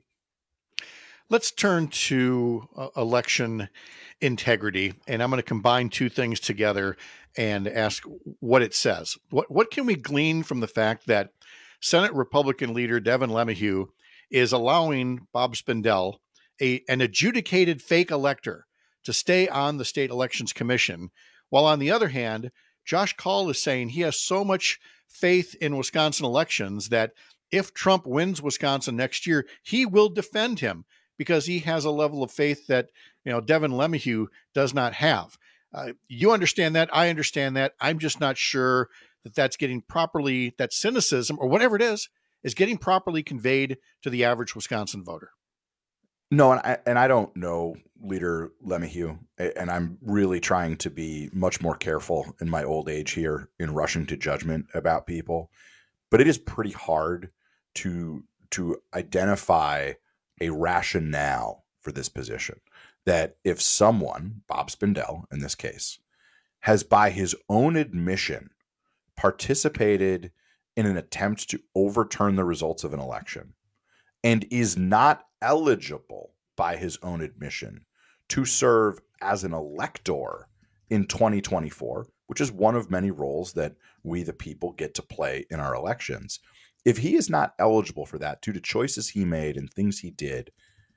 Let's turn to uh, election integrity, and I'm going to combine two things together and ask what it says. What what can we glean from the fact that Senate Republican leader Devin LeMahieu is allowing Bob Spindell, a, an adjudicated fake elector, to stay on the State Elections Commission, while on the other hand, Josh Kaul is saying he has so much faith in Wisconsin elections that if Trump wins Wisconsin next year, he will defend him, because he has a level of faith that, you know, Devin LeMahieu does not have. Uh, you understand that. I understand that. I'm just not sure that that's getting properly, that cynicism or whatever it is, is getting properly conveyed to the average Wisconsin voter. No, and I, and I don't know Leader LeMahieu, and I'm really trying to be much more careful in my old age here in rushing to judgment about people. But it is pretty hard to to identify a rationale for this position. That if someone, Bob Spindell in this case, has by his own admission participated in an attempt to overturn the results of an election and is not eligible by his own admission to serve as an elector in twenty twenty-four, which is one of many roles that we the people get to play in our elections. If he is not eligible for that due to choices he made and things he did,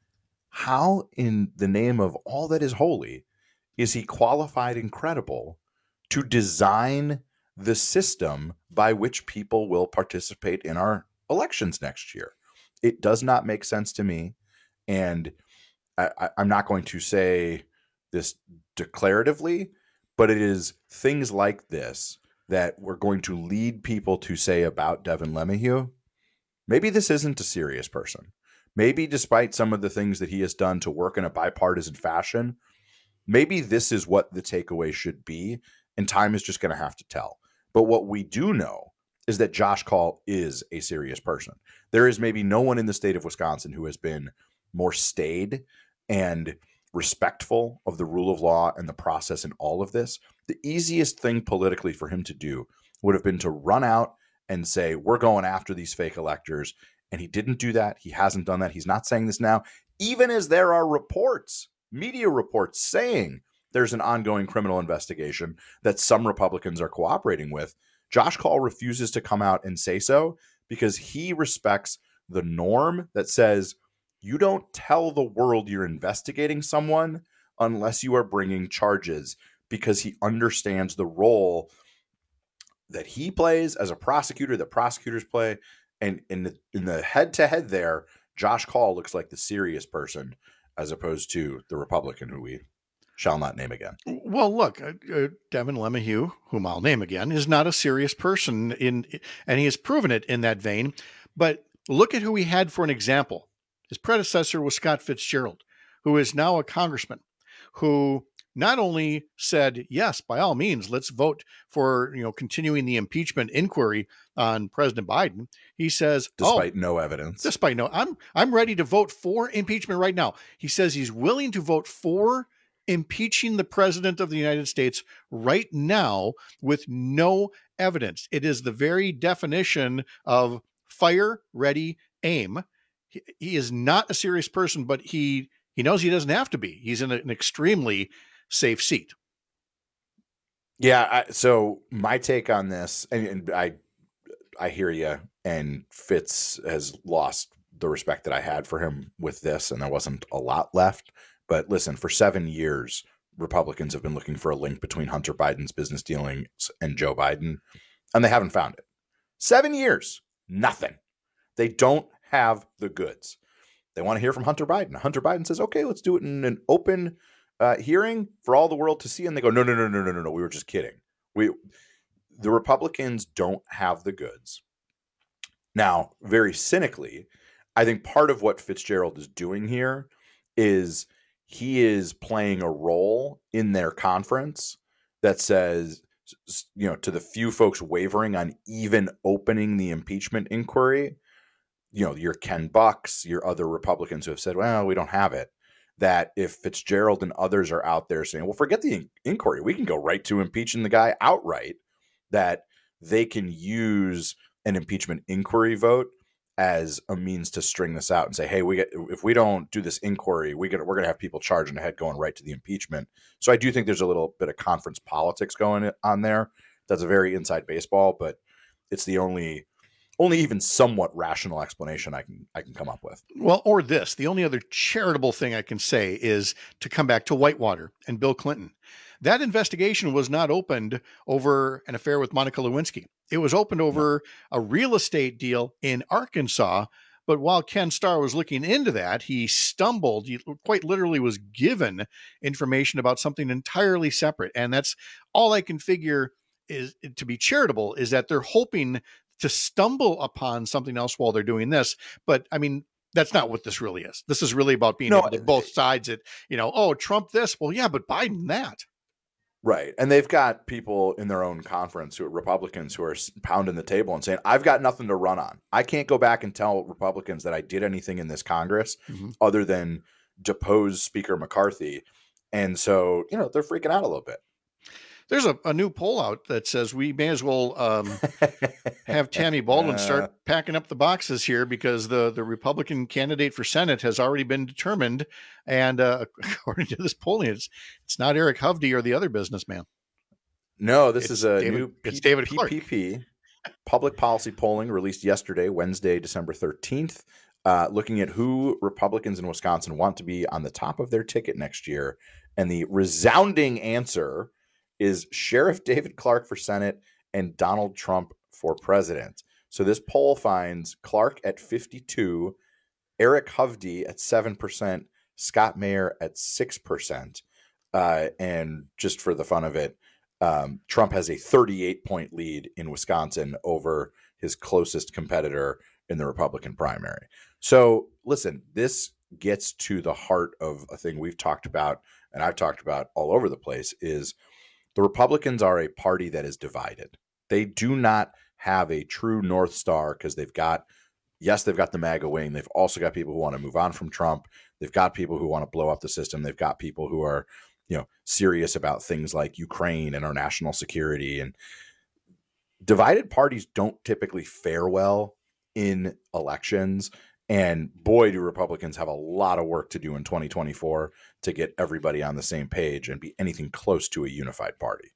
how in the name of all that is holy is he qualified and credible to design the system by which people will participate in our elections next year? It does not make sense to me. And I, I, I'm not going to say this declaratively, but it is things like this that we're going to lead people to say about Devin LeMahieu. Maybe this isn't a serious person. Maybe despite some of the things that he has done to work in a bipartisan fashion, maybe this is what the takeaway should be, and time is just going to have to tell. But what we do know is that Josh Kaul is a serious person. There is maybe no one in the state of Wisconsin who has been more staid and respectful of the rule of law and the process in all of this. The easiest thing politically for him to do would have been to run out and say, we're going after these fake electors. And he didn't do that. He hasn't done that. He's not saying this now, even as there are reports, media reports saying there's an ongoing criminal investigation that some Republicans are cooperating with. Josh Kaul refuses to come out and say so because he respects the norm that says you don't tell the world you're investigating someone unless you are bringing charges, because he understands the role that he plays as a prosecutor, that prosecutors play. And in the, in the head-to-head there, Josh Kaul looks like the serious person as opposed to the Republican who we shall not name again. Well, look, uh, uh, Devin LeMahieu, whom I'll name again, is not a serious person, in, and he has proven it in that vein. But look at who he had for an example. His predecessor was Scott Fitzgerald, who is now a congressman, who not only said, yes, by all means, let's vote for, you know, continuing the impeachment inquiry on President Biden. He says, despite oh, no evidence, despite no, I'm, I'm ready to vote for impeachment right now. He says he's willing to vote for impeaching the president of the United States right now with no evidence. It is the very definition of fire, ready, aim. He, he is not a serious person, but he, he knows he doesn't have to be. He's in an extremely safe seat. Yeah. I, so my take on this, and, and I, I hear you, and Fitz has lost the respect that I had for him with this, and there wasn't a lot left. But listen, for seven years, Republicans have been looking for a link between Hunter Biden's business dealings and Joe Biden, and they haven't found it. Seven years, nothing. They don't have the goods. They want to hear from Hunter Biden. Hunter Biden says, okay, let's do it in an open uh, hearing for all the world to see. And they go, no, no, no, no, no, no, no. We were just kidding. We, the Republicans don't have the goods. Now, very cynically, I think part of what Fitzgerald is doing here is he is playing a role in their conference that says, you know, to the few folks wavering on even opening the impeachment inquiry, you know, your Ken Bucks, your other Republicans who have said, well, we don't have it, that if Fitzgerald and others are out there saying, well, forget the in- inquiry, we can go right to impeaching the guy outright, that they can use an impeachment inquiry vote as a means to string this out and say, hey, we get, if we don't do this inquiry, we get, we're going to have people charging ahead going right to the impeachment. So I do think there's a little bit of conference politics going on there. That's a very inside baseball, but it's the only only even somewhat rational explanation I can I can come up with. Well, or this, the only other charitable thing I can say is to come back to Whitewater and Bill Clinton. That investigation was not opened over an affair with Monica Lewinsky. It was opened over a real estate deal in Arkansas. But while Ken Starr was looking into that, he stumbled, he quite literally was given information about something entirely separate. And that's all I can figure is to be charitable is that they're hoping to stumble upon something else while they're doing this. But I mean, that's not what this really is. This is really about being No, able to both sides it, you know, oh, Trump this. Well, yeah, but Biden that. Right. And they've got people in their own conference who are Republicans who are pounding the table and saying, I've got nothing to run on. I can't go back and tell Republicans that I did anything in this Congress mm-hmm. other than depose Speaker McCarthy. And so, you know, they're freaking out a little bit. There's a, a new poll out that says we may as well um, have Tammy Baldwin start packing up the boxes here because the, the Republican candidate for Senate has already been determined. And uh, according to this polling, it's it's not Eric Hovde or the other businessman. No, this it's is a David, new P- it's David Clark. P P P public policy polling released yesterday, Wednesday, December thirteenth, uh, looking at who Republicans in Wisconsin want to be on the top of their ticket next year. And the resounding answer is Sheriff David Clark for Senate and Donald Trump for president. So this poll finds Clark at fifty-two, Eric Hovde at seven percent, Scott Mayer at six percent. Uh, and just for the fun of it, um, Trump has a thirty-eight point lead in Wisconsin over his closest competitor in the Republican primary. So listen, this gets to the heart of a thing we've talked about, and I've talked about all over the place, is the Republicans are a party that is divided. They do not have a true North Star because they've got, yes, they've got the MAGA wing. They've also got people who want to move on from Trump. They've got people who want to blow up the system. They've got people who are, you know, serious about things like Ukraine and our national security. And divided parties don't typically fare well in elections. And boy, do Republicans have a lot of work to do in twenty twenty-four to get everybody on the same page and be anything close to a unified party.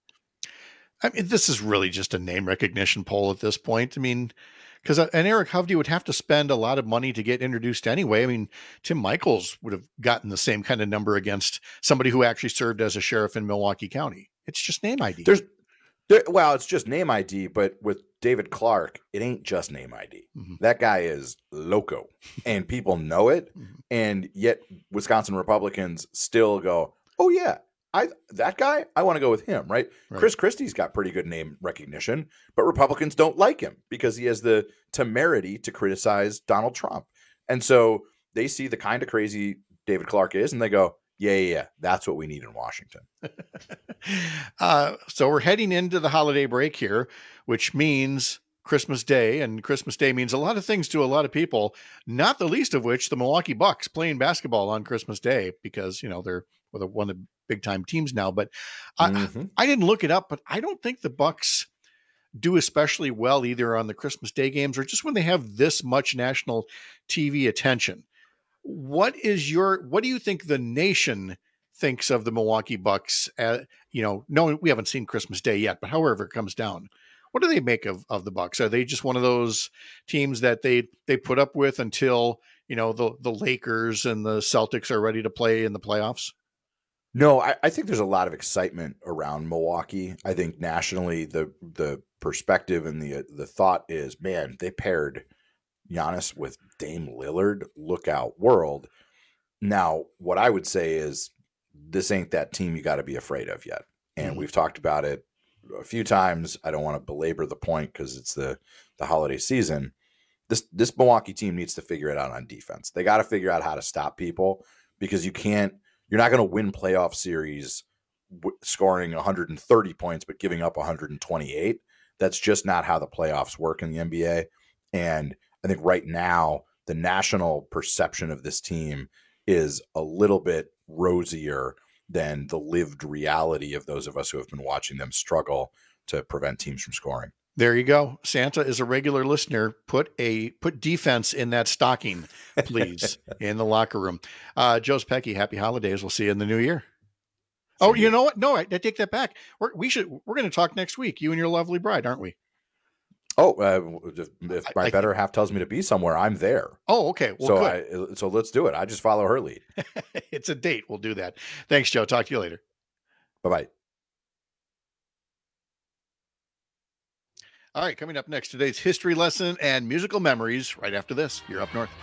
I mean, this is really just a name recognition poll at this point. I mean, because an Eric Hovde would have to spend a lot of money to get introduced anyway. I mean, Tim Michels would have gotten the same kind of number against somebody who actually served as a sheriff in Milwaukee County. It's just name I D. There's There, well, it's just name I D, but with David Clark, it ain't just name I D. Mm-hmm. That guy is loco, and people know it, mm-hmm. and yet Wisconsin Republicans still go, oh, yeah, I that guy, I want to go with him, right? right? Chris Christie's got pretty good name recognition, but Republicans don't like him because he has the temerity to criticize Donald Trump. And so they see the kind of crazy David Clark is, and they go, Yeah, yeah, yeah, that's what we need in Washington. uh, so we're heading into the holiday break here, which means Christmas Day, and Christmas Day means a lot of things to a lot of people, not the least of which the Milwaukee Bucks playing basketball on Christmas Day because, you know, they're one of the big time teams now. But mm-hmm. I, I didn't look it up, but I don't think the Bucks do especially well either on the Christmas Day games or just when they have this much national T V attention. What is your, what do you think the nation thinks of the Milwaukee Bucks? Uh, you know, no, we haven't seen Christmas Day yet, but however it comes down, what do they make of, of the Bucks? Are they just one of those teams that they, they put up with until, you know, the, the Lakers and the Celtics are ready to play in the playoffs? No, I, I think there's a lot of excitement around Milwaukee. I think nationally, the, the perspective and the, the thought is, man, they paired Giannis with Dame Lillard. Look out, world. Now, what I would say is this ain't that team you got to be afraid of yet. And mm-hmm. we've talked about it a few times. I don't want to belabor the point because it's the, the holiday season. This this Milwaukee team needs to figure it out on defense. They got to figure out how to stop people because you can't, you're not going to win playoff series w- scoring one hundred thirty points but giving up one hundred twenty-eight. That's just not how the playoffs work in the N B A. And I think right now, the national perception of this team is a little bit rosier than the lived reality of those of us who have been watching them struggle to prevent teams from scoring. There you go. Santa is a regular listener. Put a put defense in that stocking, please, in the locker room. Uh, Joe Specky, happy holidays. We'll see you in the new year. See oh, you. you know what? No, I, I take that back. We're, we should. We're going to talk next week. You and your lovely bride, aren't we? Oh, uh, if my I, better half tells me to be somewhere, I'm there. Oh, okay. Well, so, good. I, so let's do it. I just follow her lead. It's a date. We'll do that. Thanks, Joe. Talk to you later. Bye-bye. All right, coming up next, today's history lesson and musical memories right after this. You're Up North.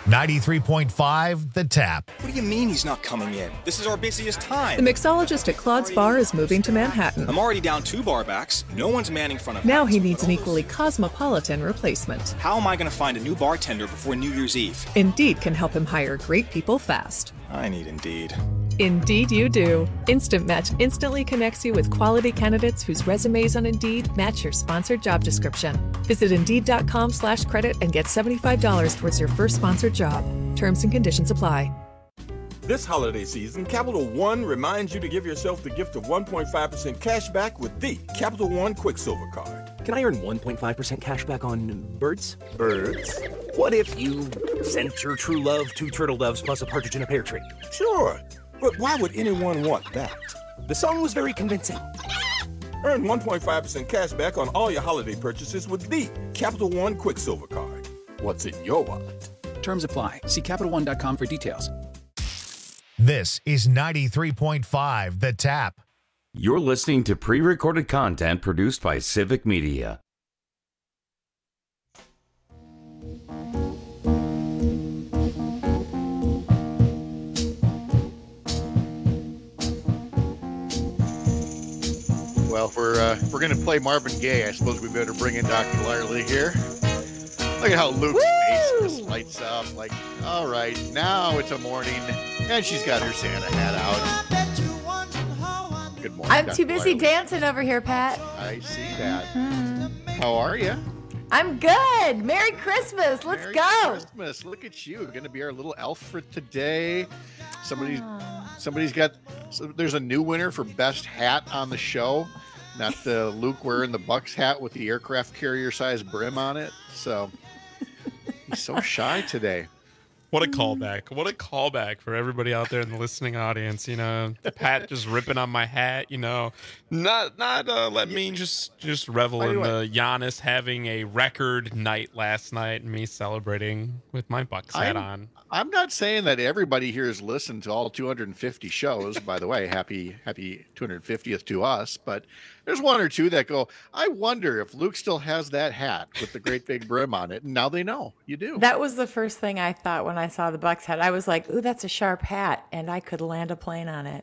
ninety-three point five The Tap. What do you mean he's not coming in? This is our busiest time. The mixologist at Claude's Bar is moving to Manhattan. I'm already down two bar backs. No one's manning front of Now he needs an equally cosmopolitan replacement. How am I going to find a new bartender before New Year's Eve? Indeed can help him hire great people fast. I need Indeed. Indeed you do. Instant Match instantly connects you with quality candidates whose resumes on Indeed match your sponsored job description. Visit Indeed.com slash credit and get seventy-five dollars towards your first sponsored job. Terms and conditions apply. This holiday season, Capital One reminds you to give yourself the gift of one point five percent cash back with the Capital One Quicksilver Card. Can I earn one point five percent cash back on birds? Birds? What if you sent your true love two turtle doves plus a partridge in a pear tree? Sure, but why would anyone want that? The song was very convincing. Earn one point five percent cash back on all your holiday purchases with the Capital One Quicksilver Card. What's in your wallet? Terms apply. See Capital One dot com for details. This is ninety-three point five The Tap. You're listening to pre-recorded content produced by Civic Media. Well, if we're, uh, if we're going to play Marvin Gaye, I suppose we better bring in Doctor Larley here. Look at how Luke's face just lights up. Like, all right, now it's a morning, and she's got her Santa hat out. Good morning, I'm Doctor too busy Larley. dancing over here, Pat. I see that. How are you? I'm good. Merry Christmas. Let's Merry go. Christmas. Look at you. You're going to be our little elf for today. Somebody's somebody's got. So there's a new winner for best hat on the show. Not the Luke wearing the Bucks hat with the aircraft carrier size brim on it. So he's so shy today. What a callback. What a callback for everybody out there in the listening audience. You know, Pat just ripping on my hat, you know, not not uh, let me just just revel in the Giannis having a record night last night and me celebrating with my Bucks hat I'm, on. I'm not saying that everybody here has listened to all two hundred fifty shows. By the way, happy happy two hundred fiftieth to us. But there's one or two that go, I wonder if Luke still has that hat with the great big brim on it. And now they know you do. That was the first thing I thought when I saw the Bucks hat. I was like, ooh, that's a sharp hat, and I could land a plane on it.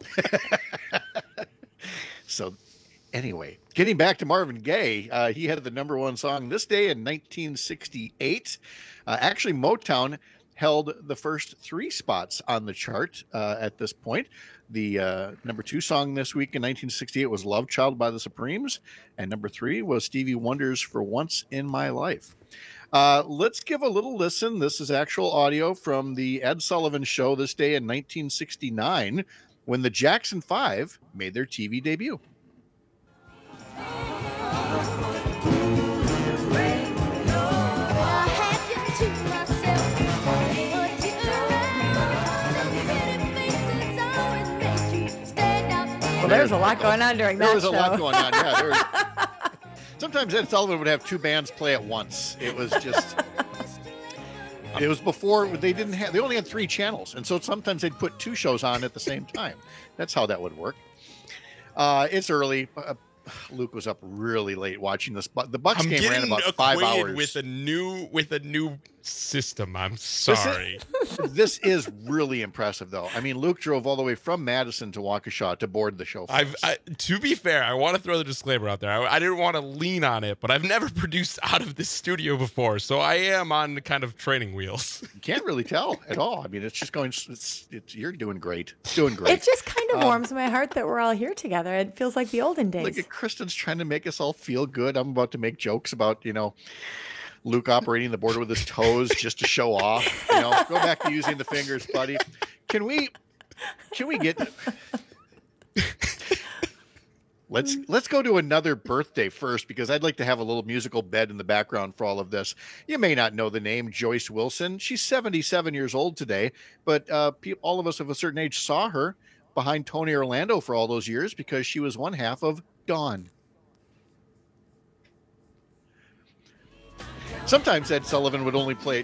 So anyway, getting back to Marvin Gaye, uh, he had the number one song this day in nineteen sixty-eight. Uh, actually, Motown held the first three spots on the chart uh, at this point. The uh, number two song this week in nineteen sixty-eight was Love Child by the Supremes. And number three was Stevie Wonder's For Once in My Life. Uh, let's give a little listen. This is actual audio from the Ed Sullivan Show this day in nineteen sixty-nine when the Jackson Five made their T V debut. Well, there's a lot going on during that There was show. a lot going on, yeah. There was... Sometimes Ed Sullivan would have two bands play at once. It was just... It was before they didn't have... They only had three channels, and so sometimes they'd put two shows on at the same time. That's how that would work. Uh, it's early. Uh, Luke was up really late watching this. But the Bucks I'm game ran getting about five acquainted hours. with a new with a new system. I'm sorry. This is, this is really impressive, though. I mean, Luke drove all the way from Madison to Waukesha to board the show. I've I, to be fair, I want to throw the disclaimer out there. I, I didn't want to lean on it, but I've never produced out of this studio before, so I am on kind of training wheels. You can't really tell at all. I mean, it's just going. It's, it's you're doing great. Doing great. It just kind of Um, warms my heart that we're all here together. It feels like the olden days. Look at Kristen's trying to make us all feel good. I'm about to make jokes about, you know, Luke operating the board with his toes just to show off. You know, go back to using the fingers, buddy. Can we? Can we get? Let's let's go to another birthday first, because I'd like to have a little musical bed in the background for all of this. You may not know the name Joyce Wilson. She's seventy-seven years old today, but uh, pe- all of us of a certain age saw her behind Tony Orlando for all those years because she was one half of Dawn. Sometimes Ed Sullivan would only play.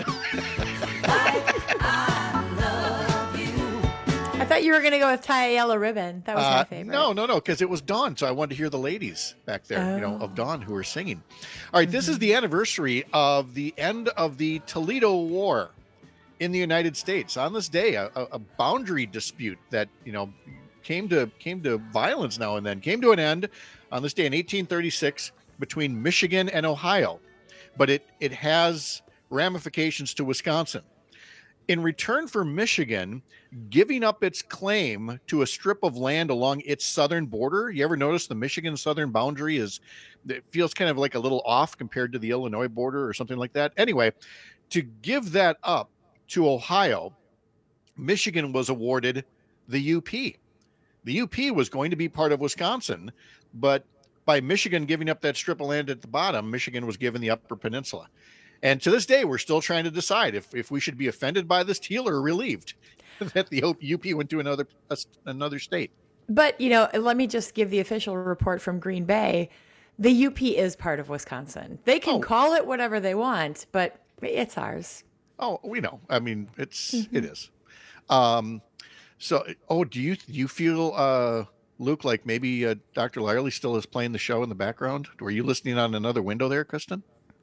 I thought you were going to go with Tie a Yellow Ribbon. That was Uh, my favorite. No, no, no, because it was Dawn, so I wanted to hear the ladies back there, you know, of Dawn who were singing. All right, this is the anniversary of the end of the Toledo War. in the United States on this day, a, a boundary dispute that, you know, came to came to violence now and then, came to an end on this day in eighteen thirty-six between Michigan and Ohio. But it it has ramifications to Wisconsin. In return for Michigan giving up its claim to a strip of land along its southern border, you ever notice the Michigan southern boundary is, it feels kind of like a little off compared to the Illinois border or something like that. Anyway, to give that up to Ohio, Michigan was awarded the U P. The U P was going to be part of Wisconsin, but by Michigan giving up that strip of land at the bottom, Michigan was given the Upper Peninsula. And to this day, we're still trying to decide if, if we should be offended by this deal or relieved that the U P went to another another state. But, you know, let me just give the official report from Green Bay. The U P is part of Wisconsin. They can oh. call it whatever they want, but it's ours. Oh, we know. I mean, it's mm-hmm. it is. Um, so, oh, do you do you feel, uh, Luke, like maybe uh, Doctor Lyerly still is playing the show in the background? Were you listening on another window there, Kristen?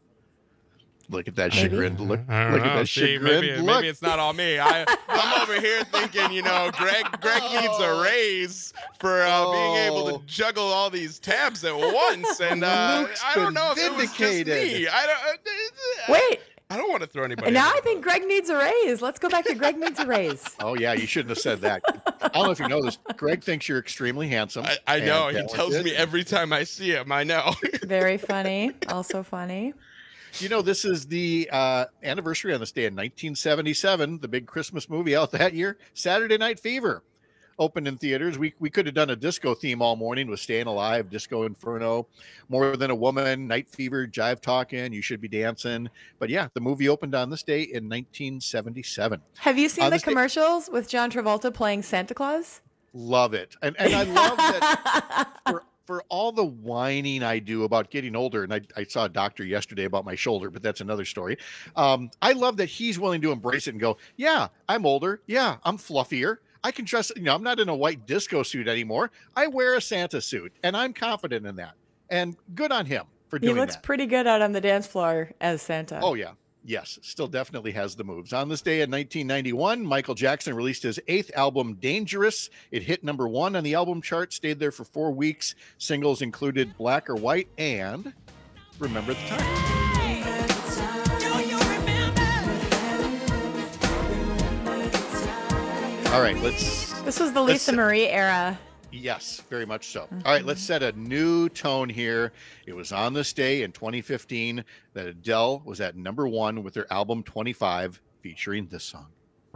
Look at that chagrined look. Look know. at that See, chagrined maybe, look. Maybe it's not all me. I, I'm over here thinking, you know, Greg Greg needs a raise for uh, oh. being able to juggle all these tabs at once. And uh, I don't know if it was just me. I don't, uh, Wait. I don't want to throw anybody. Now I think Greg needs a raise. Let's go back to Greg needs a raise. Oh, yeah. You shouldn't have said that. I don't know if you know this. Greg thinks you're extremely handsome. I, I know. He tells me every time I see him. I know. Very funny. Also funny. You know, this is the uh, anniversary on this day in nineteen seventy-seven, the big Christmas movie out that year, Saturday Night Fever, opened in theaters. We we could have done a disco theme all morning with Staying Alive, Disco Inferno, More Than a Woman, Night Fever, Jive Talkin', You Should Be Dancing. But yeah, the movie opened on this day in nineteen seventy-seven. Have you seen on the commercials day- with John Travolta playing Santa Claus? Love it. And, and I love that for For all the whining I do about getting older, and I, I saw a doctor yesterday about my shoulder, but that's another story. Um, I love that he's willing to embrace it and go, yeah, I'm older. Yeah, I'm fluffier. I can trust, you know, I'm not in a white disco suit anymore. I wear a Santa suit, and I'm confident in that. And good on him for doing that. He looks that. pretty good out on the dance floor as Santa. Oh, yeah. Yes, still definitely has the moves. On this day in nineteen ninety-one, Michael Jackson released his eighth album, Dangerous. It hit number one on the album chart, stayed there for four weeks. Singles included Black or White and Remember the Time. All right, let's... This was the Lisa Marie era. Yes, very much so. Mm-hmm. All right, let's set a new tone here. It was on this day in twenty fifteen that Adele was at number one with her album twenty-five, featuring this song.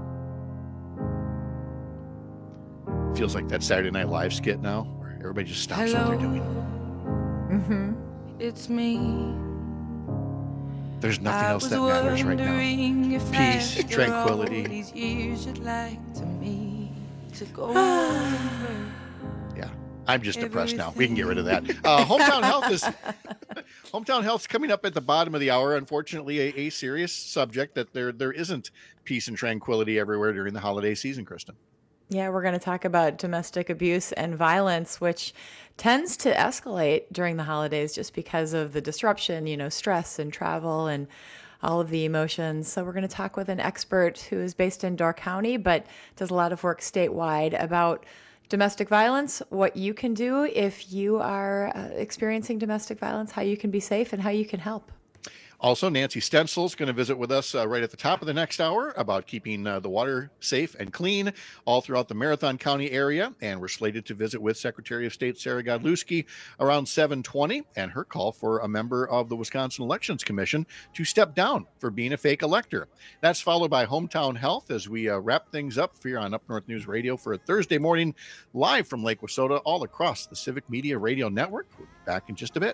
Feels like that Saturday Night Live skit now, where everybody just stops Hello. What they're doing. Mm-hmm. It's me. There's nothing I else that matters right now. Peace, tranquility. These years you'd like to me to go Yeah, I'm just depressed now. We can get rid of that. Uh, Hometown Health is Hometown Health's coming up at the bottom of the hour. Unfortunately, a, a serious subject that there there isn't peace and tranquility everywhere during the holiday season, Kristen. Yeah, we're going to talk about domestic abuse and violence, which tends to escalate during the holidays just because of the disruption, you know, stress and travel and all of the emotions. So we're going to talk with an expert who is based in Door County, but does a lot of work statewide about domestic violence, what you can do if you are uh, experiencing domestic violence, how you can be safe, and how you can help. Also, Nancy Stencil is going to visit with us uh, right at the top of the next hour about keeping uh, the water safe and clean all throughout the Marathon County area. And we're slated to visit with Secretary of State Sarah Godlewski around seven twenty, and her call for a member of the Wisconsin Elections Commission to step down for being a fake elector. That's followed by Hometown Health as we uh, wrap things up here on Up North News Radio for a Thursday morning live from Lake Wissota all across the Civic Media Radio Network. We'll be back in just a bit.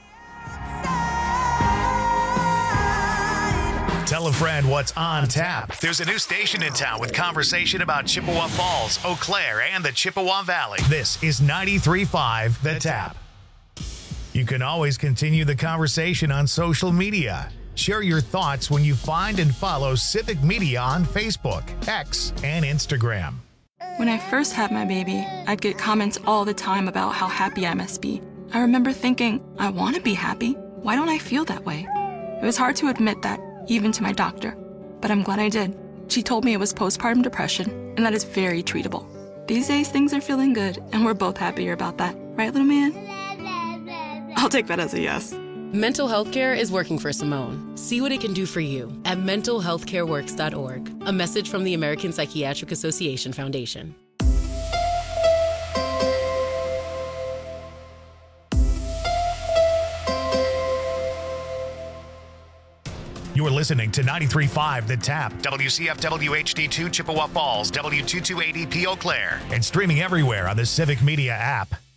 Tell a friend what's on tap. There's a new station in town with conversation about Chippewa Falls, Eau Claire, and the Chippewa Valley. This is ninety-three point five The Tap. You can always continue the conversation on social media. Share your thoughts when you find and follow Civic Media on Facebook, X, and Instagram. When I first had my baby, I'd get comments all the time about how happy I must be. I remember thinking, I want to be happy. Why don't I feel that way? It was hard to admit that, even to my doctor, but I'm glad I did. She told me it was postpartum depression, and that is very treatable. These days, things are feeling good, and we're both happier about that. Right, little man? I'll take that as a yes. Mental health care is working for Simone. See what it can do for you at mental health care works dot org. A message from the American Psychiatric Association Foundation. You are listening to ninety-three point five The Tap, W C F W H D two Chippewa Falls, W two two eighty P Eau Claire, and streaming everywhere on the Civic Media app.